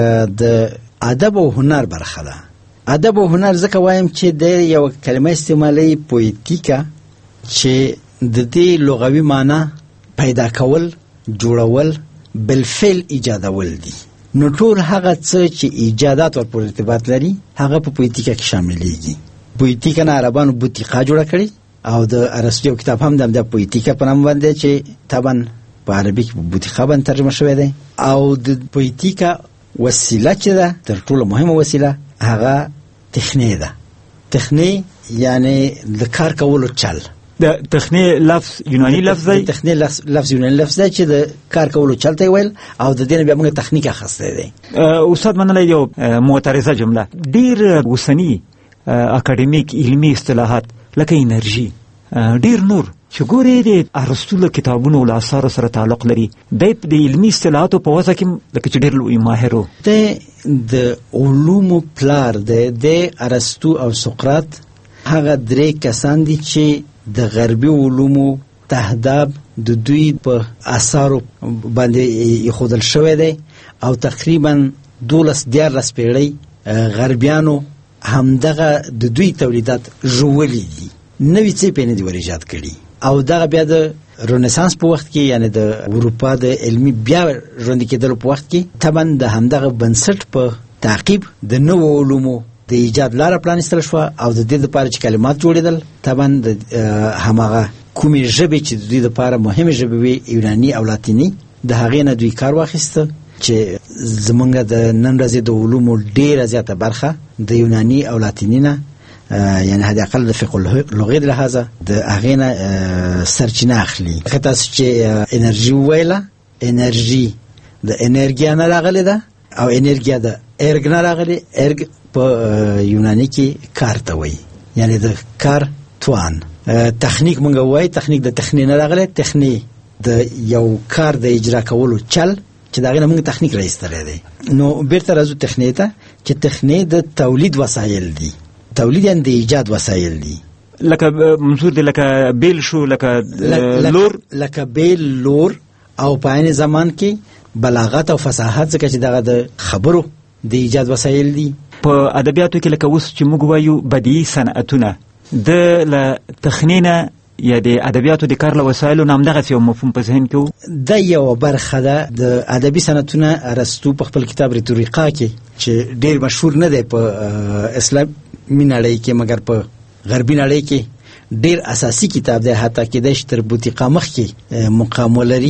د ادب او هنر برخه ده. ادب او هنر ځکه وایم چې د یو کلمه استعمالوي پویتیکا چې د دې لغوي معنا پیدا کول جوړول بالفعل ایجادول دي. نو ټول هغه څه چې ایجادات ورپورې ارتباط لري هغه په پویتیکا کې شاملېږي. پویتیکا نه عربانو بوتیقا جوړه کړې او د ارسطو یو کتاب هم د پویتیکا په نام باندې چې طبعا په عربي کې بوتیقا باندې ترجمه شوی دی. او د پویتیکا وسیله چې ده تر ټولو مهمه وسیله هغه تخنیه ده. تخنیه یعنی د کار کولو چل. د تخنیه لفظ یونانی لفظ دی. تخنیه لفظ یونانی لفظ دی چې د کار کولو چل ته ویل او د دې نه بیا موږ تخنیک اخیستی دی. استاد منلی یو معترضه جمله ډېر اوسني اکاډمیک علمي اصطلاحات لکه انرژي ډېر نور چې ګورې د ارسطو له کتابونو له اثارو سره تعلق لري دی د علمي اصطلاحاتو په وضع کې لکه چې ډېر لوی ماهر و. د علومو پلار دی د ارسطو او سقراط هغه درې کسان دي چې د غربي علومو تهذاب د دوی په اثارو باندې ایښودل شوی دی او تقریبا دولس دیارلس پیړۍ غربیانو همدغه د دوی تولیدات ژوولي دي. نوي څه پې نه دي ور ایجاد کړي او دغه بیا د رنسانس په وخت کې یعنی د اروپا د علمي بیا ژوندي کېدلو په وخت کې طبعا د همدغه بنسټ په تعقیب د نوو علومو د ایجاد لاره پرانیستل شوه او د دې لپاره چې کلمات جوړېدل طبعا د هماغه کومې ژبې چې د دوی لپاره مهمې ژبې وي یوناني او لاتیني د هغې نه دوی کار واخیسته چې زمونږ د نن ورځې د علومو ډېره زیاته برخه د یوناني او لاتیني نه یعنی حد اقل د فقه لغوي د لحاظه د هغې نه سرچینه اخلي. که تاسو چې انرژي وویله انرژي د انرګیا نه راغلې ده او انرګیا د ارګ نه راغلې. ارګ په یوناني کې کار ته وایي یعنی د کار توان. تخنیک مونږ وایي تخنیک د تخنیک نه راغلی. تخنیک د یو کار د اجرا کولو چل چې دا غینه موږ تخنیک راایستلی دی. نو بیرته راځو تخنیک ته چې تخنیک د تولید وسایل دي. تولید یعنې د ایجاد وسایل دي. لکه منظور دی لکه بیل شو لکه لور لکه بیل لور او په عین زمان کې بلاغت او فصاحت ځکه چې دغه د خبرو د ایجاد وسایل دي. په ادبیاتو کې لکه اوس چې موږ وایو بدیعي صنعتونه د له تخنینه یا د ادبیاتو د کار له وسایلو نه همدغسې یو مفهوم په ذهن کې و. دا یوه برخه ده د ادبي صنعتونه. ارسطو په خپل کتاب ریتوریقا کې چې ډېر مشهور نه دی په اسلامي نړۍ کې مګر په غربي نړۍ کې ډیر اساسي کتاب دی، حتی کېدای شي تر بوتیقا مخکې مقام ولري.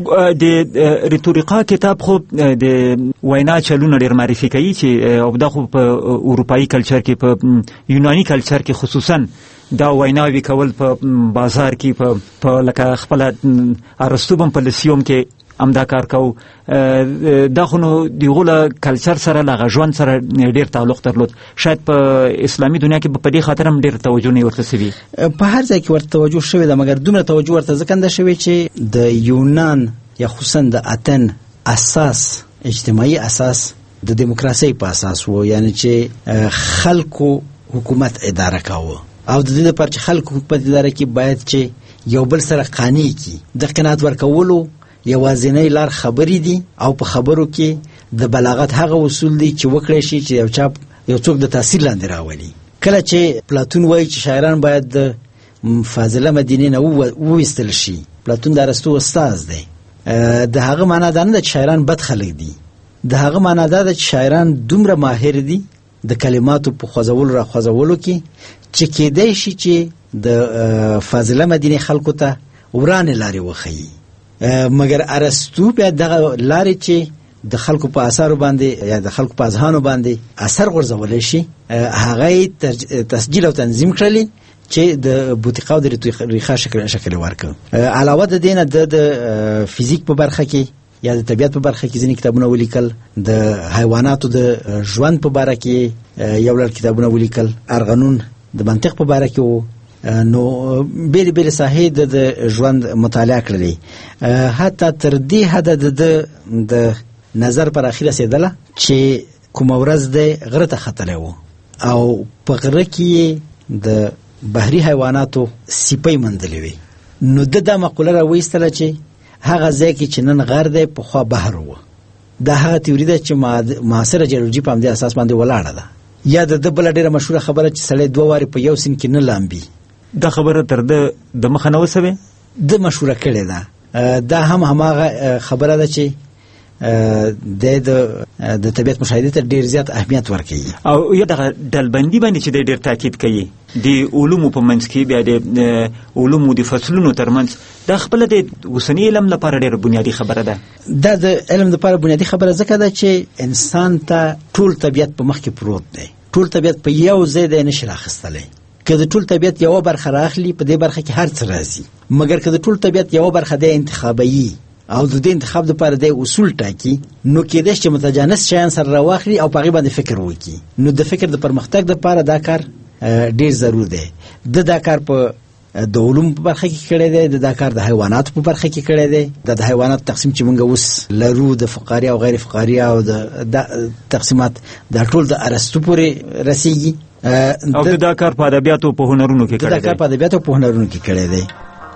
د ریتوریقا کتاب خو د وینا چلونه ډیر معرفي کوي چې او دا خو په اروپایي کلچر کې په یوناني کلچر کې خصوصا دا ویناوي کول په بازار کې په لکه خپل ارسطو هم په لسیوم کې امدا کار کو. دا خو نو دغه له کلچر سره له ژوند سره ډیر تعلق درلود. شاید په اسلامي دنیا کې په دې خاطر هم ډیر توجه نه ورته شوی. په هر ځای کې ورته توجه شوی ده مګر دومره توجه ورته ځکه نه شوی چې د یونان یا خصوصا د اتن اساس اجتماعي اساس د دیموکراسي په اساس وو، یعنی چې خلکو حکومت اداره کاوه او د دې لپاره چې خلکو حکومت اداره کوي باید چې یو بل سره قانع کی. د قناعت ورکولو یوازینی لار خبرې دي او په خبرو کې د بلاغت هغه اصول دي چې وکړي شي چې یو چا یو څوک د تاثیر لاندې راولي. کله چې پلاتون وایي چې شاعران باید د فاضله مدینې نه وویستل شي، پلاتون د ارسطو استاد دی. د هغه معنا دا نه ده چې شاعران بد خلک دي، د هغه معنا دا ده چې شاعران دومره ماهر دي د کلماتو په خوځولو را خوځولو کې چې کېدای شي چې د فاضله مدینې خلکو ته ورانه لارې وښیي. مګر ارسطو بیا دغه لارې چې د خلکو په اثر باندې یا د خلکو په اذهانو باندې اثر غورځولی شي هغه تسجیل او تنظیم کړلی چې د بوتیقا او د ریتوریقا شکل شکل ورکړ. علاوه د دې نه د فزیک په برخه کې یا د طبیعت په برخه کې ځینې کتابونه ولیکل، د حیواناتو د ژوند په باره کې یو لړ کتابونه ولیکل، ارغنون د منطق په باره کې وو. نو بیل بیل ساحې د ژوند مطالعه کړلې، حتی تر دې حده د د نظر پر اخیره رسېدله چې کومه ورځ د غره ته ختلی و او په غره کې د بحري حیواناتو سیپۍ موندلې وې. نو د دا مقوله راویستله چې هغه ځای کې چې نن غر دی پخوا بحر و. دا هغه تیوري ده چې معاصره جیولوژي په همدې اساس باندې ولاړه ده. یا د ده بله ډېره مشهوره خبره چې سړی دوه وارې په یو سیند کې نه لامبي. دا خبره تر ده د مخه نه وسوې؟ ده مشهوره کړې ده. دا هم هماغه خبره ده چې د د طبیعت مشاهدې ته ډېر زیات اهمیت ورکوي. او یا دغه ډلبندي باندې چې دی ډېر تاکید کوي د علومو په منځ کې، بیا د علومو د فصلونو ترمنځ، دا خپله د اوسني علم لپاره ډېره بنیادي خبره ده. دا د علم لپاره بنیادي خبره ځکه ده چې انسان ته ټول طبیعت په مخ کې پروت دی. ټول طبیعت په یو ځای دی نشي راخیستلی. که د ټول طبیعت یوه برخه راخلي په دې برخه کې هر څه راځي، مګر که د ټول طبیعت یوه برخه دی انتخابوي او د دې انتخاب لپاره د اصول ټاکي، نو کېدای شي چې متجانس شیان سره راواخلي او په هغې باندې فکر وکړي. نو د فکر د پرمختګ لپاره دا کار ډېر ضرور دی. د دا کار په د علوم په برخه کې کړی دی، د دا کار د حیواناتو په برخه کې کړی دی. د حیواناتو تقسیم چې موږ اوس لرو د فقاري او غیر فقاري او د تقسیمات دا ټول د ارسطو پورې رسیږي. او د دا کار په ادبیاتو په هنرونو کې کړی دی. د دا کار په ادبیاتو په هنرونو کې کړی دی.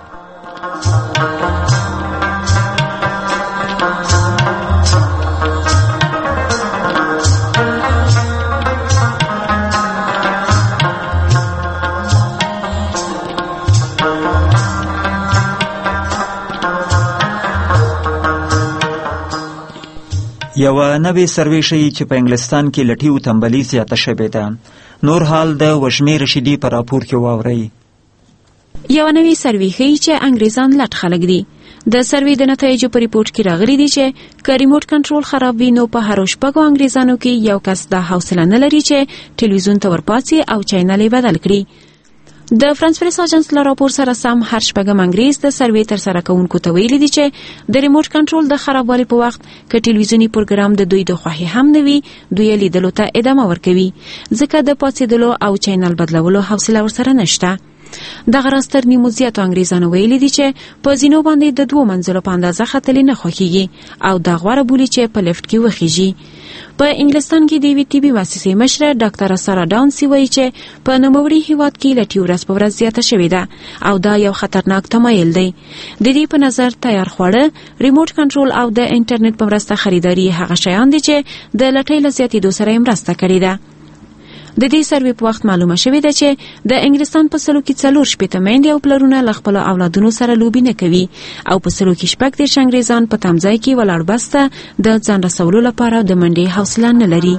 یو نوې سروې ښیي چې په انګلستان کې لټي او تنبلي زیاته شوې ده. نور حال د وشمې رشیدي په راپور کې واورئ. یو نوې سروې ښیي چې انګریزان لټ خلک دي. د سروې د نتایجو په ریپورت کې راغلي دي چې که ریموټ کنټرول خراب وي نو په هرو شپږو انګریزانو کې یو کس دا حوصله نه لري چې ټلویزیون ته ورپاڅي او چینل یې بدل کړي. د فرانس پریس اجنس له راپور سره سم هر شپږم انګریز د سروې ترسره کوونکو ته ویلي دي چې د ریموټ کنټرول د خرابوالي په وخت که ټلویزیوني پروګرام د دوی د خوښې هم نه وي، دوی یې لیدلو ته ادامه ورکوي ځکه د پاڅېدلو او چینل بدلولو حوصله ورسره نشته. دغه راستر نیمو زیاتو انګریزانو ویلي دي چې په زینو باندې د دوه منزلو په اندازه ختلې نه خوښیږي او د غوړه بولی چې په لفټ کې وخیږي. په انګلستان کې د وی ټي بي مؤسسې مشره ډاکټر سارا ډاونسي وایي چې په نوموړي هیواد کې لټي ورځ په ورځ زیاته شوې ده او دا یو خطرناک تمایل دی. د دې په نظر تیار خواړه، ریموټ کنټرول او د انټرنیټ په مرسته خریداري هغه شیان دي چې د لټۍ له زیاتېدو سره یې مرسته کړې ده. د دې سروې په وخت معلومه شوې ده چې د انګلستان په سلو کې څلور شپېته میندې او پلرونه له خپلو اولادونو سره لوبې نه کوي او په سلو کې شپږ دېرش انګریزان په تمځای کې ولاړ بسته د ځان رسولو لپاره د منډې حوصله نه لري.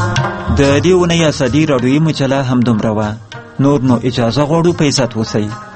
د دې اونۍ ازادي راډیویي مجله همدومره وه. نور نو اجازه غواړو په عزت اوسئ.